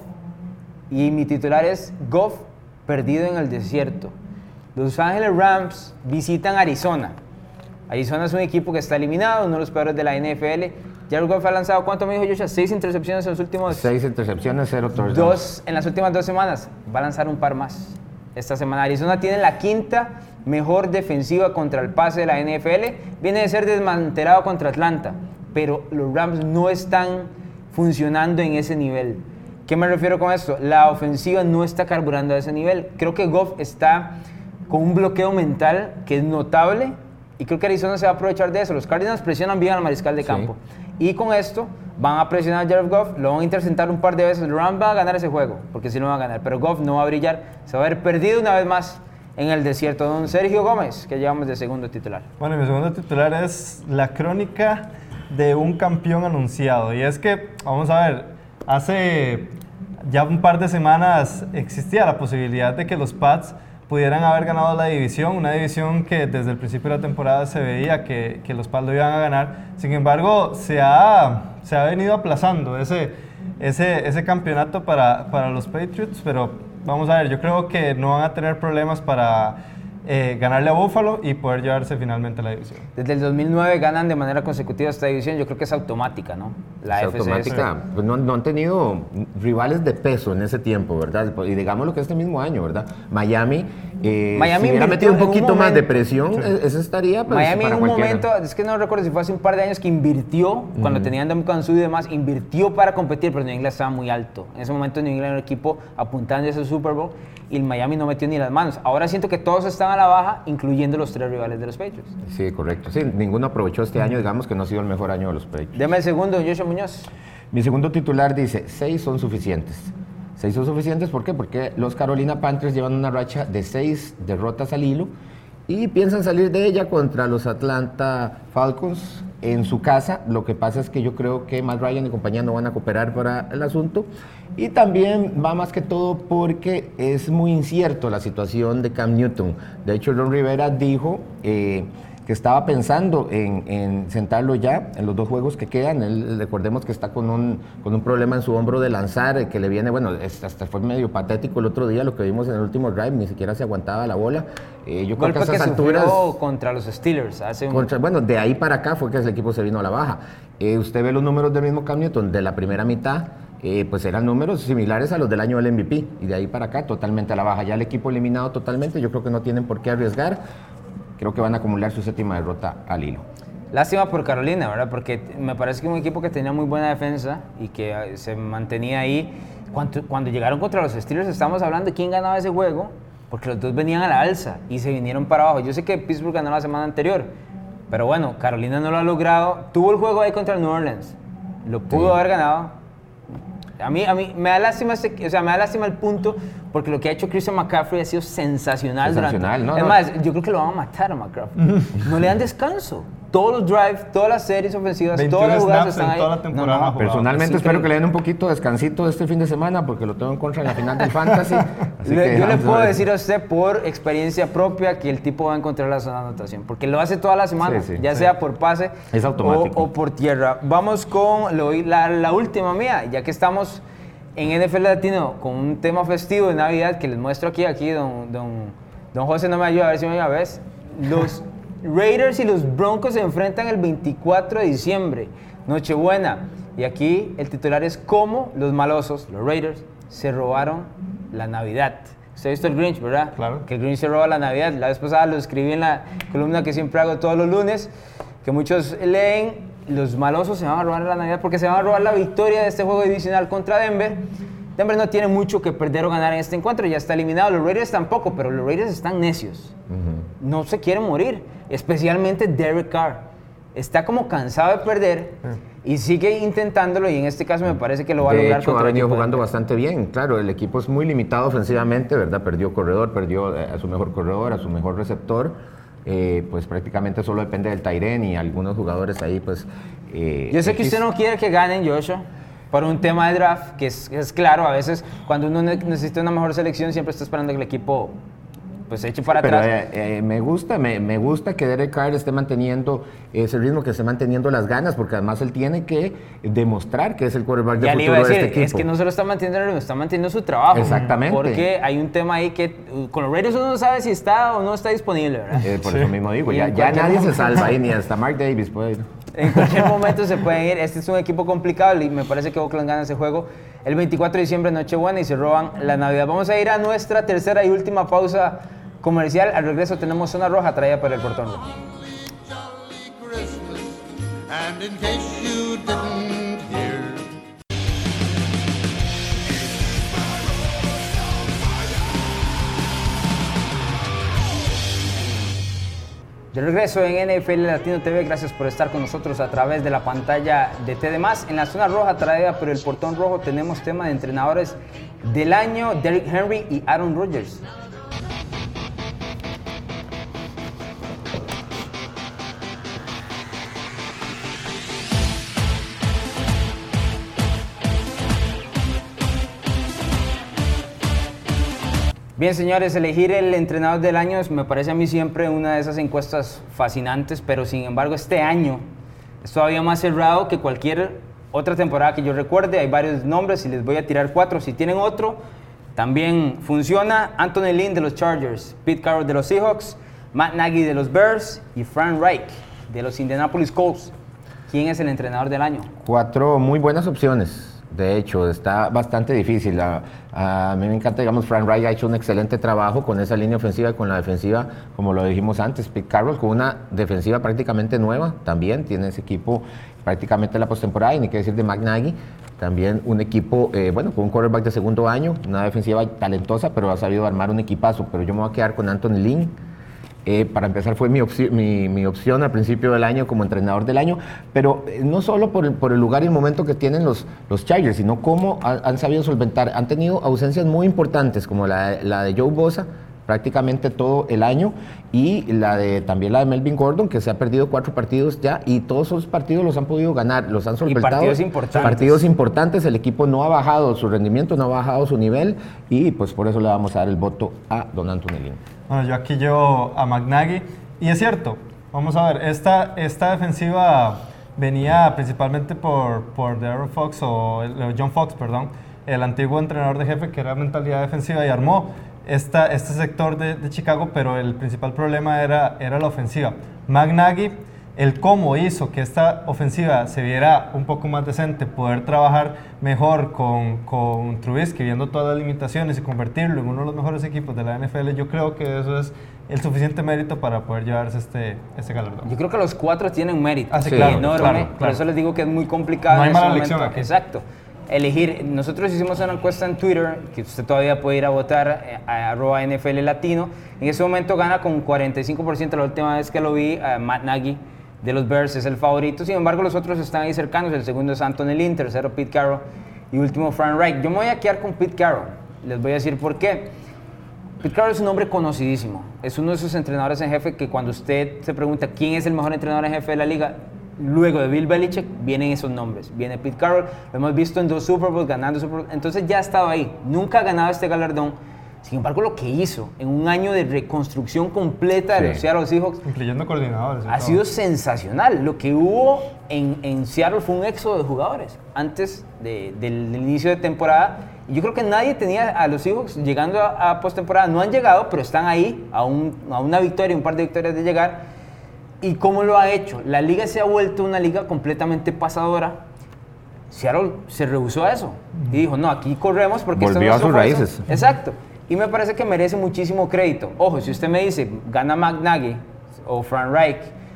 Y mi titular es Goff perdido en el desierto. Los Ángeles Rams visitan Arizona. Arizona es un equipo que está eliminado, uno de los peores de la N F L. Jared Goff ha lanzado, ¿cuánto me dijo Joshua? Seis intercepciones en los últimos... Seis intercepciones, cero touchdowns. Dos en las últimas dos semanas. Va a lanzar un par más esta semana. Arizona tiene la quinta mejor defensiva contra el pase de la N F L. Viene de ser desmantelado contra Atlanta, pero los Rams no están funcionando en ese nivel. ¿Qué me refiero con esto? La ofensiva no está carburando a ese nivel. Creo que Goff está con un bloqueo mental que es notable, y creo que Arizona se va a aprovechar de eso. Los Cardinals presionan bien al mariscal de Sí. campo. Y con esto van a presionar a Jared Goff, lo van a interceptar un par de veces. Los Rams van a ganar ese juego, porque si no van a ganar. Pero Goff no va a brillar, se va a ver perdido una vez más en el desierto. Don Sergio Gómez, que llevamos de segundo titular. Bueno, y mi segundo titular es la crónica de un campeón anunciado. Y es que, vamos a ver, hace ya un par de semanas existía la posibilidad de que los Pats pudieran haber ganado la división, una división que desde el principio de la temporada se veía que, que los Pats lo iban a ganar. Sin embargo, se ha, se ha venido aplazando ese, ese, ese campeonato para, para los Patriots, pero vamos a ver, yo creo que no van a tener problemas para eh, ganarle a Buffalo y poder llevarse finalmente la división. Desde el dos mil nueve ganan de manera consecutiva esta división. Yo creo que es automática, ¿no? La Es F C S. automática. Pues no, no han tenido rivales de peso en ese tiempo, ¿verdad? Y digamos lo que este mismo año, ¿verdad? Miami, eh, Miami si hubiera invirtió metido un en un poquito más de momento. presión, eh, eso estaría pues, Miami para en un cualquiera. momento, es que no recuerdo si fue hace un par de años, que invirtió, cuando tenían Ndamukong Suh y demás, invirtió para competir, pero New England estaba muy alto. En ese momento New England era un equipo apuntando a ese Super Bowl, y el Miami no metió ni las manos. Ahora siento que todos están a la baja, incluyendo los tres rivales de los Patriots. Sí, correcto. Sí, ninguno aprovechó este año, digamos que no ha sido el mejor año de los Patriots. Deme el segundo, Joshua Muñoz. Mi segundo titular dice, seis son suficientes. Seis son suficientes, ¿por qué? Porque los Carolina Panthers llevan una racha de seis derrotas al hilo y piensan salir de ella contra los Atlanta Falcons en su casa. Lo que pasa es que yo creo que Matt Ryan y compañía no van a cooperar para el asunto. Y también va más que todo porque es muy incierto la situación de Cam Newton. De hecho, Ron Rivera dijo eh, que estaba pensando en, en sentarlo ya en los dos juegos que quedan. Él, recordemos que está con un, con un problema en su hombro de lanzar, eh, que le viene, bueno, es- hasta fue medio patético el otro día lo que vimos en el último drive, ni siquiera se aguantaba la bola. Eh, yo creo Golpe que a que esas sufrió alturas... contra los Steelers hace un... Contra- bueno, de ahí para acá fue que el equipo se vino a la baja. Eh, usted ve los números del mismo Cam Newton de la primera mitad, eh, pues eran números similares a los del año del M V P, y de ahí para acá totalmente a la baja. Ya el equipo eliminado totalmente, yo creo que no tienen por qué arriesgar. Creo que van a acumular su séptima derrota al hilo. Lástima por Carolina, ¿verdad? Porque me parece que un equipo que tenía muy buena defensa y que eh, se mantenía ahí. Cuando, cuando llegaron contra los Steelers, estábamos hablando de quién ganaba ese juego, porque los dos venían a la alza y se vinieron para abajo. Yo sé que Pittsburgh ganó la semana anterior, pero bueno, Carolina no lo ha logrado. Tuvo el juego ahí contra el New Orleans, lo pudo Sí. haber ganado. A mí, a mí me da lástima, este- o sea, me da lástima el punto, porque lo que ha hecho Christian McCaffrey ha sido sensacional. Sensacional, durante, ¿no? Es no. más, yo creo que lo van a matar a McCaffrey. No le dan descanso. Todos los drives, todas las series ofensivas, todas las veintiún jugadas snaps están en ahí. toda la temporada no ha jugado. Personalmente es espero que increíble. le den un poquito de descansito este fin de semana porque lo tengo en contra en la final del Fantasy. Así Le- que yo le vamos a puedo ver. decir a usted por experiencia propia que el tipo va a encontrar la zona de anotación, porque lo hace toda la semana, Sí, sí. ya Sí. sea por pase Es automático. O, o por tierra. Vamos con lo- la, la última mía, ya que estamos en N F L Latino con un tema festivo de Navidad que les muestro aquí, aquí don, don, don José no me ayuda, a ver si me ayuda, ¿ves? Los Raiders y los Broncos se enfrentan el veinticuatro de diciembre, Nochebuena. Y aquí el titular es cómo los malosos, los Raiders, se robaron la Navidad. Usted ha visto el Grinch, ¿verdad? Claro. Que el Grinch se roba la Navidad. La vez pasada lo escribí en la columna que siempre hago todos los lunes, que muchos leen. Los malosos se van a robar la Navidad porque se van a robar la victoria de este juego divisional contra Denver. Denver no tiene mucho que perder o ganar en este encuentro, ya está eliminado. Los Raiders tampoco, pero los Raiders están necios. Uh-huh. No se quieren morir, especialmente Derek Carr. Está como cansado de perder y sigue intentándolo, y en este caso me parece que lo va a lograr. De hecho, ha contra venido el jugando bastante bien. Claro, el equipo es muy limitado ofensivamente, ¿verdad? Perdió corredor, perdió a su mejor corredor, a su mejor receptor. Eh, pues prácticamente solo depende del tight end y algunos jugadores ahí, pues... Eh, Yo sé que usted no quiere que ganen, Joshua, por un tema de draft, que es, es claro, a veces cuando uno necesita una mejor selección siempre está esperando que el equipo pues se eche para Pero, atrás. Eh, eh, me gusta, me, me gusta que Derek Carr esté manteniendo ese ritmo, que esté manteniendo las ganas, porque además él tiene que demostrar que es el quarterback de ya futuro le iba a decir, de este equipo. es que no solo está manteniendo, está manteniendo su trabajo. Exactamente. Porque hay un tema ahí que con los Raiders uno no sabe si está o no está disponible, ¿verdad? Eh, por Sí. eso mismo digo, Y ya, en ya cualquier nadie momento. se salva ahí, ni hasta Mark Davis puede ir. En cualquier momento se pueden ir. Este es un equipo complicado y me parece que Oakland gana ese juego el veinticuatro de diciembre, Nochebuena, y se roban la Navidad. Vamos a ir a nuestra tercera y última pausa comercial. Al regreso tenemos Zona Roja traída por el Portón Rojo. And in case you didn't hear, De regreso en N F L Latino T V, gracias por estar con nosotros a través de la pantalla de T D más. En la Zona Roja traída por el Portón Rojo tenemos tema de entrenadores del año, Derrick Henry y Aaron Rodgers. Bien, señores, elegir el entrenador del año me parece a mí siempre una de esas encuestas fascinantes, pero sin embargo este año es todavía más cerrado que cualquier otra temporada que yo recuerde. Hay varios nombres y les voy a tirar cuatro. Si tienen otro, también funciona. Anthony Lynn de los Chargers, Pete Carroll de los Seahawks, Matt Nagy de los Bears y Frank Reich de los Indianapolis Colts. ¿Quién es el entrenador del año? Cuatro muy buenas opciones. De hecho, está bastante difícil. A, a mí me encanta, digamos, Frank Reich ha hecho un excelente trabajo con esa línea ofensiva y con la defensiva, como lo dijimos antes. Pete Carroll con una defensiva prácticamente nueva, también tiene ese equipo prácticamente en la postemporada, y ni qué decir de Matt Nagy. También un equipo, eh, bueno, con un quarterback de segundo año, una defensiva talentosa, pero ha sabido armar un equipazo. Pero yo me voy a quedar con Anthony Lynn. Eh, para empezar, fue mi, opci mi, mi opción al principio del año como entrenador del año, pero eh, no solo por el, por el lugar y el momento que tienen los, los Chargers, sino cómo han, han sabido solventar. Han tenido ausencias muy importantes, como la, la de Joe Bosa, prácticamente todo el año, y la de también la de Melvin Gordon, que se ha perdido cuatro partidos ya, y todos esos partidos los han podido ganar, los han solventado. partidos importantes. Partidos importantes, el equipo no ha bajado su rendimiento, no ha bajado su nivel, y pues por eso le vamos a dar el voto a don Anthony Lynn. Bueno, yo aquí llevo a Matt Nagy, y es cierto, vamos a ver, esta, esta defensiva venía principalmente por, por Darren Fox, o el- John Fox, perdón, el antiguo entrenador de jefe, que era mentalidad defensiva, y armó esta, este sector de, de Chicago, pero el principal problema era, era la ofensiva. Matt Nagy, el cómo hizo que esta ofensiva se viera un poco más decente, poder trabajar mejor con, con Trubisky, viendo todas las limitaciones y convertirlo en uno de los mejores equipos de la N F L, yo creo que eso es el suficiente mérito para poder llevarse este, este galardón. Yo creo que los cuatro tienen mérito Ah, sí, claro, enorme, claro, por claro. eso les digo que es muy complicado. No hay en ese mala momento. elección aquí. Exacto. Elegir, nosotros hicimos una encuesta en Twitter, que usted todavía puede ir a votar, eh, a arroba N F L Latino. En ese momento gana con cuarenta y cinco por ciento, la última vez que lo vi, eh, Matt Nagy de los Bears es el favorito. Sin embargo, los otros están ahí cercanos. El segundo es Anthony Lynn, tercero Pete Carroll y último Frank Reich. Yo me voy a quedar con Pete Carroll. Les voy a decir por qué. Pete Carroll es un hombre conocidísimo. Es uno de esos entrenadores en jefe que cuando usted se pregunta quién es el mejor entrenador en jefe de la liga, luego de Bill Belichick vienen esos nombres. Viene Pete Carroll, lo hemos visto en dos Super Bowls, ganando Super Bowls. Entonces ya ha estado ahí. Nunca ha ganado este galardón. Sin embargo, lo que hizo en un año de reconstrucción completa de Sí. los Seattle Seahawks Incluyendo coordinadores. y ha todo. sido sensacional. Lo que hubo en, en Seattle fue un éxodo de jugadores antes de- del, del inicio de temporada. Y yo creo que nadie tenía a los Seahawks llegando a, a postemporada. No han llegado, pero están ahí a, un- a una victoria, un par de victorias de llegar. ¿Y cómo lo ha hecho? La liga se ha vuelto una liga completamente pasadora. Seattle se rehusó a eso y dijo, no, aquí corremos porque... Volvió esto a es sus raíces. Exacto. Y me parece que merece muchísimo crédito. Ojo, si usted me dice, gana McNaghy o Frank Reich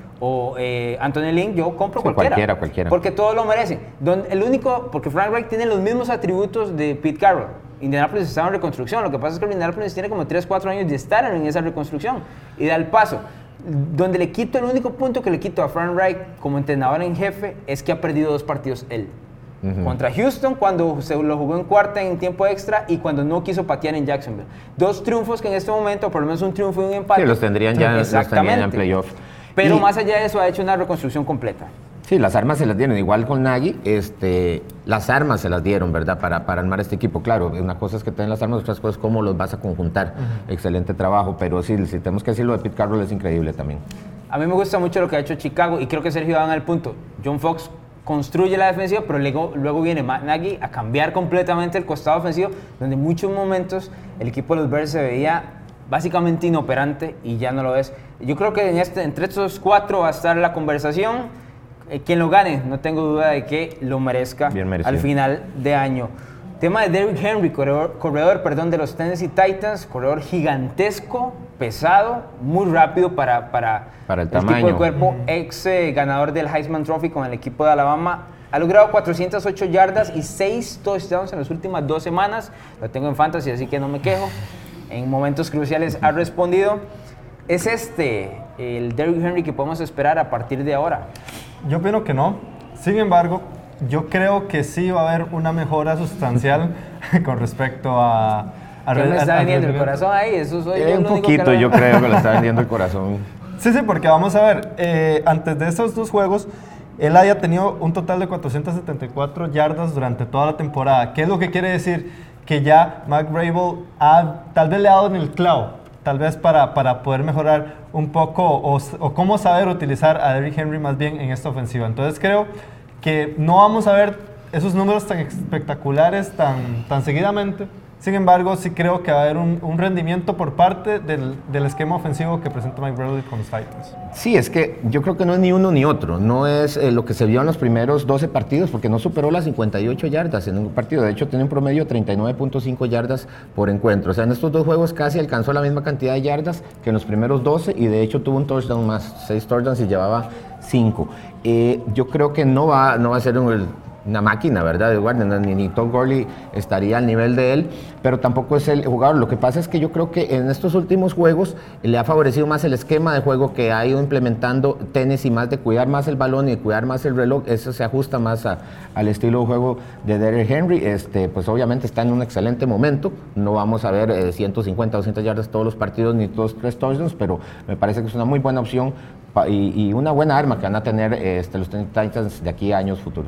o eh, Anthony Lynn, yo compro Sí, cualquiera. cualquiera, cualquiera. Porque todos lo merecen. Don, el único, porque Frank Reich tiene los mismos atributos de Pete Carroll. Indianapolis estaba en reconstrucción. Lo que pasa es que Indianapolis tiene como tres, cuatro años de estar en esa reconstrucción y da el paso. Donde le quito, el único punto que le quito a Frank Reich como entrenador en jefe es que ha perdido dos partidos él. Uh-huh. Contra Houston cuando se lo jugó en cuarta en tiempo extra y cuando no quiso patear en Jacksonville. Dos triunfos que en este momento, por lo menos un triunfo y un empate. Sí, los tendrían ya, los tendrían en playoff. Pero y, más allá de eso ha hecho una reconstrucción completa. Sí, las armas se las dieron. Igual con Nagy, este, las armas se las dieron, ¿verdad? Para, para armar este equipo. Claro, una cosa es que tengan las armas, otras cosas es cómo los vas a conjuntar. Uh-huh. Excelente trabajo. Pero sí, si tenemos que decirlo de Pete Carroll es increíble también. A mí me gusta mucho lo que ha hecho Chicago y creo que Sergio va en el punto. John Fox construye la defensiva, pero luego, luego viene Matt Nagy a cambiar completamente el costado ofensivo, donde en muchos momentos el equipo de los Bears se veía básicamente inoperante y ya no lo es. Yo creo que en este, entre estos cuatro va a estar la conversación. Eh, quien lo gane, no tengo duda de que lo merezca al final de año. Tema de Derrick Henry, corredor, corredor perdón, de los Tennessee Titans, corredor gigantesco, pesado, muy rápido para, para, para el, el tamaño. tipo de cuerpo, ex eh, ganador del Heisman Trophy con el equipo de Alabama. Ha logrado cuatrocientas ocho yardas y seis touchdowns en las últimas dos semanas. Lo tengo en fantasy, así que no me quejo. En momentos cruciales ha respondido. ¿Es este el Derrick Henry que podemos esperar a partir de ahora? Yo opino que no. Sin embargo, yo creo que sí va a haber una mejora sustancial con respecto a... a ¿Qué me está a, vendiendo a, el corazón ahí? Eso soy eh, yo un poquito, que yo creo que le está vendiendo el corazón. Sí, sí, porque vamos a ver, eh, antes de esos dos juegos, él haya tenido un total de cuatrocientas setenta y cuatro yardas durante toda la temporada. ¿Qué es lo que quiere decir? Que ya Mike Vrabel ha, tal vez le ha dado en el clavo, tal vez para, para poder mejorar un poco o, o cómo saber utilizar a Derrick Henry más bien en esta ofensiva. Entonces creo que no vamos a ver esos números tan espectaculares tan, tan seguidamente. Sin embargo, sí creo que va a haber un, un rendimiento por parte del, del esquema ofensivo que presenta Mike Vrabel con los Titans. Sí, es que yo creo que no es ni uno ni otro. No es eh, lo que se vio en los primeros doce partidos, porque no superó las cincuenta y ocho yardas en un partido. De hecho, tiene un promedio de treinta y nueve punto cinco yardas por encuentro. O sea, en estos dos juegos casi alcanzó la misma cantidad de yardas que en los primeros doce y de hecho tuvo un touchdown más, seis touchdowns y llevaba cinco. Eh, yo creo que no va, no va a ser un... una máquina, ¿verdad? De guardia, ni, ni Todd Gurley estaría al nivel de él, pero tampoco es el jugador. Lo que pasa es que yo creo que en estos últimos juegos le ha favorecido más el esquema de juego que ha ido implementando Tennessee, más de cuidar más el balón y de cuidar más el reloj. Eso se ajusta más a, al estilo de juego de Derrick Henry. Este, pues obviamente está en un excelente momento. No vamos a ver eh, ciento cincuenta, doscientas yardas todos los partidos ni todos tres touchdowns, pero me parece que es una muy buena opción pa, y, y una buena arma que van a tener este, los Titans de aquí a años futuros.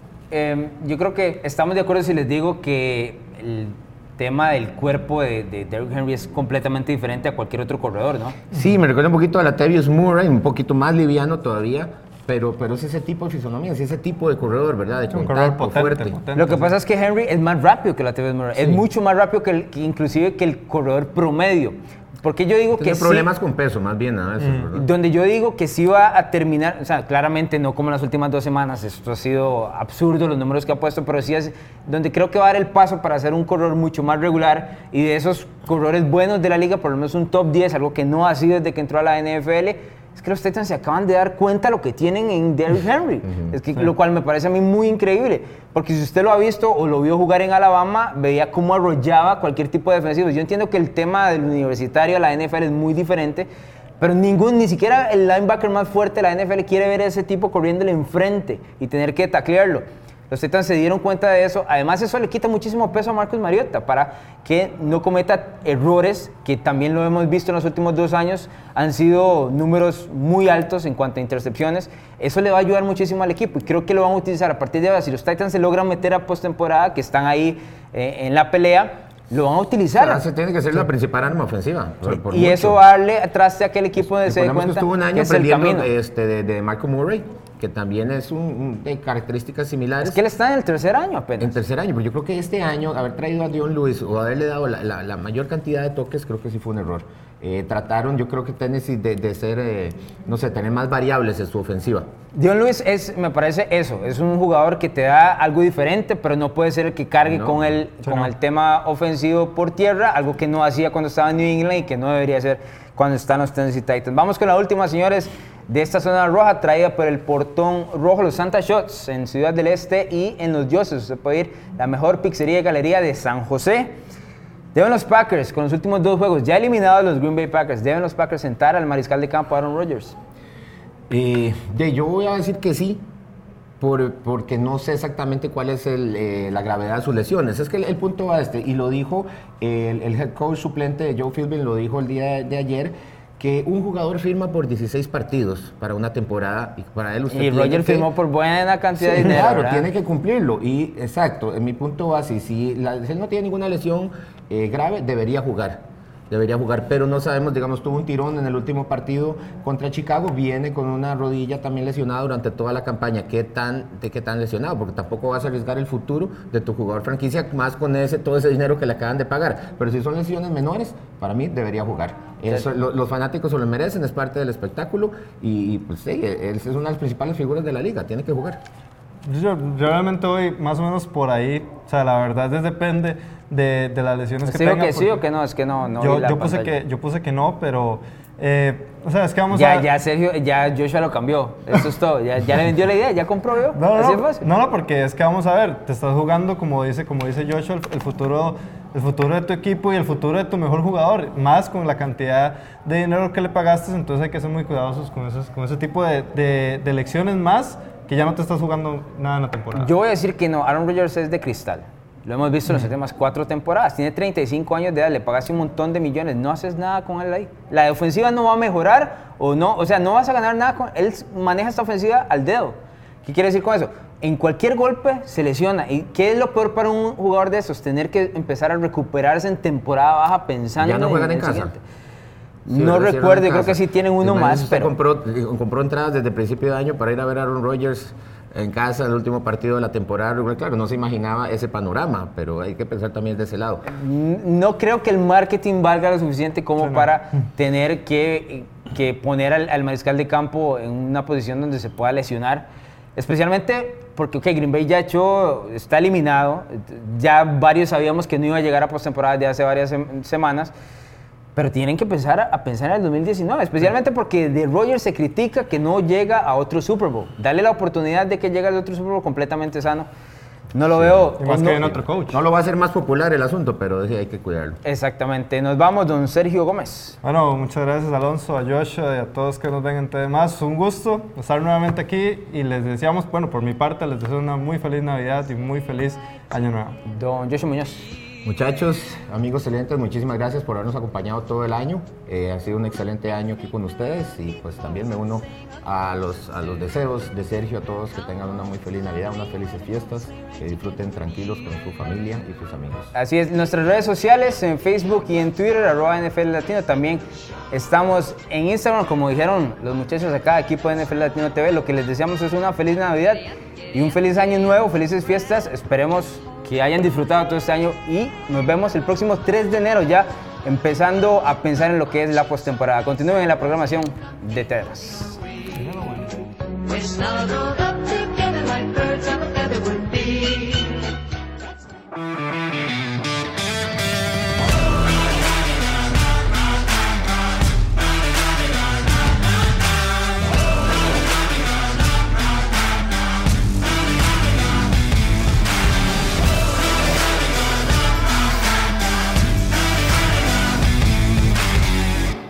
Eh, yo creo que estamos de acuerdo si les digo que el tema del cuerpo de, de Derrick Henry es completamente diferente a cualquier otro corredor, ¿no? Sí, me recuerda un poquito a Latavius Murray, un poquito más liviano todavía, pero, pero es ese tipo de fisonomía, es ese tipo de corredor, ¿verdad? De un corredor potente, fuerte. potente. Lo que pasa es que Henry es más rápido que Latavius Murray, sí. Es mucho más rápido que, el, que inclusive que el corredor promedio. Porque yo digo Tiene que problemas sí, con peso, más bien, a veces, ¿verdad? Donde yo digo que sí va a terminar, o sea, claramente no como en las últimas dos semanas, esto ha sido absurdo los números que ha puesto, pero sí es donde creo que va a dar el paso para ser un corredor mucho más regular y de esos corredores buenos de la liga, por lo menos un top diez, algo que no ha sido desde que entró a la N F L. Es que los Titans se acaban de dar cuenta lo que tienen en Derrick Henry, uh-huh. es que, sí. Lo cual me parece a mí muy increíble, porque si usted lo ha visto o lo vio jugar en Alabama, veía cómo arrollaba cualquier tipo de defensivo. Yo entiendo que el tema del universitario a la N F L es muy diferente, pero ningún, ni siquiera el linebacker más fuerte de la N F L quiere ver a ese tipo corriéndole enfrente y tener que taclearlo. Los Titans se dieron cuenta de eso. Además, eso le quita muchísimo peso a Marcus Mariota para que no cometa errores, que también lo hemos visto en los últimos dos años. Han sido números muy altos en cuanto a intercepciones. Eso le va a ayudar muchísimo al equipo y creo que lo van a utilizar a partir de ahora. Si los Titans se logran meter a postemporada, que están ahí eh, en la pelea, lo van a utilizar. Esa tiene que ser sí. la principal arma ofensiva. Por, por y mucho. Eso va a darle atrás de aquel equipo de se dé cuenta que estuvo un año que es el camino. Este, de, de Michael Murray, que también es un, un, de características similares. Es que él está en el tercer año apenas. En tercer año, pero yo creo que este año haber traído a Dion Lewis o haberle dado la, la, la mayor cantidad de toques, creo que sí fue un error. Eh, trataron, yo creo que Tennessee, de, de ser, eh, no sé, tener más variables en su ofensiva. Dion Lewis es, me parece eso, es un jugador que te da algo diferente, pero no puede ser el que cargue No, con, el, sí, con no. el tema ofensivo por tierra, algo que no hacía cuando estaba en New England y que no debería hacer cuando están los Tennessee Titans. Vamos con la última, señores, de esta zona roja, traída por el portón rojo, los Santa Shots, en Ciudad del Este y en Los Dioses. Usted puede ir a la mejor pizzería y galería de San José. Deben los Packers, con los últimos dos juegos ya eliminados los Green Bay Packers, deben los Packers sentar al mariscal de campo Aaron Rodgers. Eh, de, yo voy a decir que sí, por, porque no sé exactamente cuál es el, eh, la gravedad de sus lesiones. Es que el, el punto va este, y lo dijo el, el head coach suplente de Joe Philbin, lo dijo el día de, de ayer, que un jugador firma por dieciséis partidos para una temporada y para él usted Y tiene Rodgers que- firmó por buena cantidad Sí, de dinero, claro, ¿verdad? tiene que cumplirlo. Y exacto, en mi punto va así, si, la- si él no tiene ninguna lesión eh, grave, debería jugar. Debería jugar, pero no sabemos, digamos, tuvo un tirón en el último partido contra Chicago, viene con una rodilla también lesionada durante toda la campaña. ¿Qué tan, de qué tan lesionado? Porque tampoco vas a arriesgar el futuro de tu jugador franquicia, más con ese todo ese dinero que le acaban de pagar. Pero si son lesiones menores, para mí debería jugar. Eso, lo- los fanáticos se lo merecen, es parte del espectáculo y, y, pues sí, él es una de las principales figuras de la liga, tiene que jugar. Yo, yo realmente voy más o menos por ahí. O sea, la verdad es depende de, de las lesiones que ¿Digo tenga. que sí o porque que no? Es que no, no yo, vi la yo, puse pantalla. que, yo puse que no, pero... eh, o sea, es que vamos Ya, a... ya Sergio, ya Joshua lo cambió, eso es todo, ya, ya le vendió la idea, ya compró yo, No, así no, fue. no, no, porque es que vamos a ver, te estás jugando, como dice, como dice Joshua, el, el futuro, el futuro de tu equipo y el futuro de tu mejor jugador, más con la cantidad de dinero que le pagaste, entonces hay que ser muy cuidadosos con, esos, con ese tipo de, de, de lecciones más, que ya no te estás jugando nada en la temporada. Yo voy a decir que no, Aaron Rodgers es de cristal. Lo hemos visto en las últimas cuatro temporadas. Tiene treinta y cinco años de edad, le pagaste un montón de millones, no haces nada con él ahí. La ofensiva no va a mejorar o no, o sea, no vas a ganar nada con él. Maneja esta ofensiva al dedo. ¿Qué quiere decir con eso? En cualquier golpe se lesiona. ¿Y qué es lo peor para un jugador de esos? Tener que empezar a recuperarse en temporada baja pensando ¿Ya no juegan en el casa? siguiente. Sí, No lo hicieron recuerdo, en yo creo casa. que sí tienen uno Imagínese, más, usted pero... compró, compró entradas desde el principio de año para ir a ver a Aaron Rodgers en casa en el último partido de la temporada regular. Claro, no se imaginaba ese panorama, pero hay que pensar también de ese lado. No creo que el marketing valga lo suficiente como Sí, no. para tener que, que poner al, al mariscal de campo en una posición donde se pueda lesionar. Especialmente porque, ok, Green Bay ya hecho, está eliminado. Ya varios sabíamos que no iba a llegar a postemporada de hace varias sem- semanas. Pero tienen que pensar a, a pensar en el dos mil diecinueve, especialmente porque de Rodgers se critica que no llega a otro Super Bowl. Dale la oportunidad de que llegue al otro Super Bowl completamente sano. No lo veo. Y más no- que viene otro coach. No lo va a hacer más popular el asunto, pero sí hay que cuidarlo. Exactamente. Nos vamos, don Sergio Gómez. Bueno, muchas gracias Alonso, a Joshua y a todos que nos ven en T V más. Un gusto estar nuevamente aquí y les deseamos, bueno, por mi parte, les deseo una muy feliz Navidad y un muy feliz Año Nuevo. Don Joshua Muñoz. Muchachos, amigos excelentes, muchísimas gracias por habernos acompañado todo el año. Eh, ha sido un excelente año aquí con ustedes y pues también me uno a los, a los deseos de Sergio, a todos que tengan una muy feliz Navidad, unas felices fiestas, que disfruten tranquilos con su familia y sus amigos. Así es, nuestras redes sociales en Facebook y en Twitter, arroba N F L Latino. También estamos en Instagram, como dijeron los muchachos acá, equipo de N F L Latino T V. Lo que les deseamos es una feliz Navidad y un feliz año nuevo, felices fiestas. Esperemos que hayan disfrutado todo este año y nos vemos el próximo tres de enero ya empezando a pensar en lo que es la postemporada. Continúen en la programación de T V más. Pues nada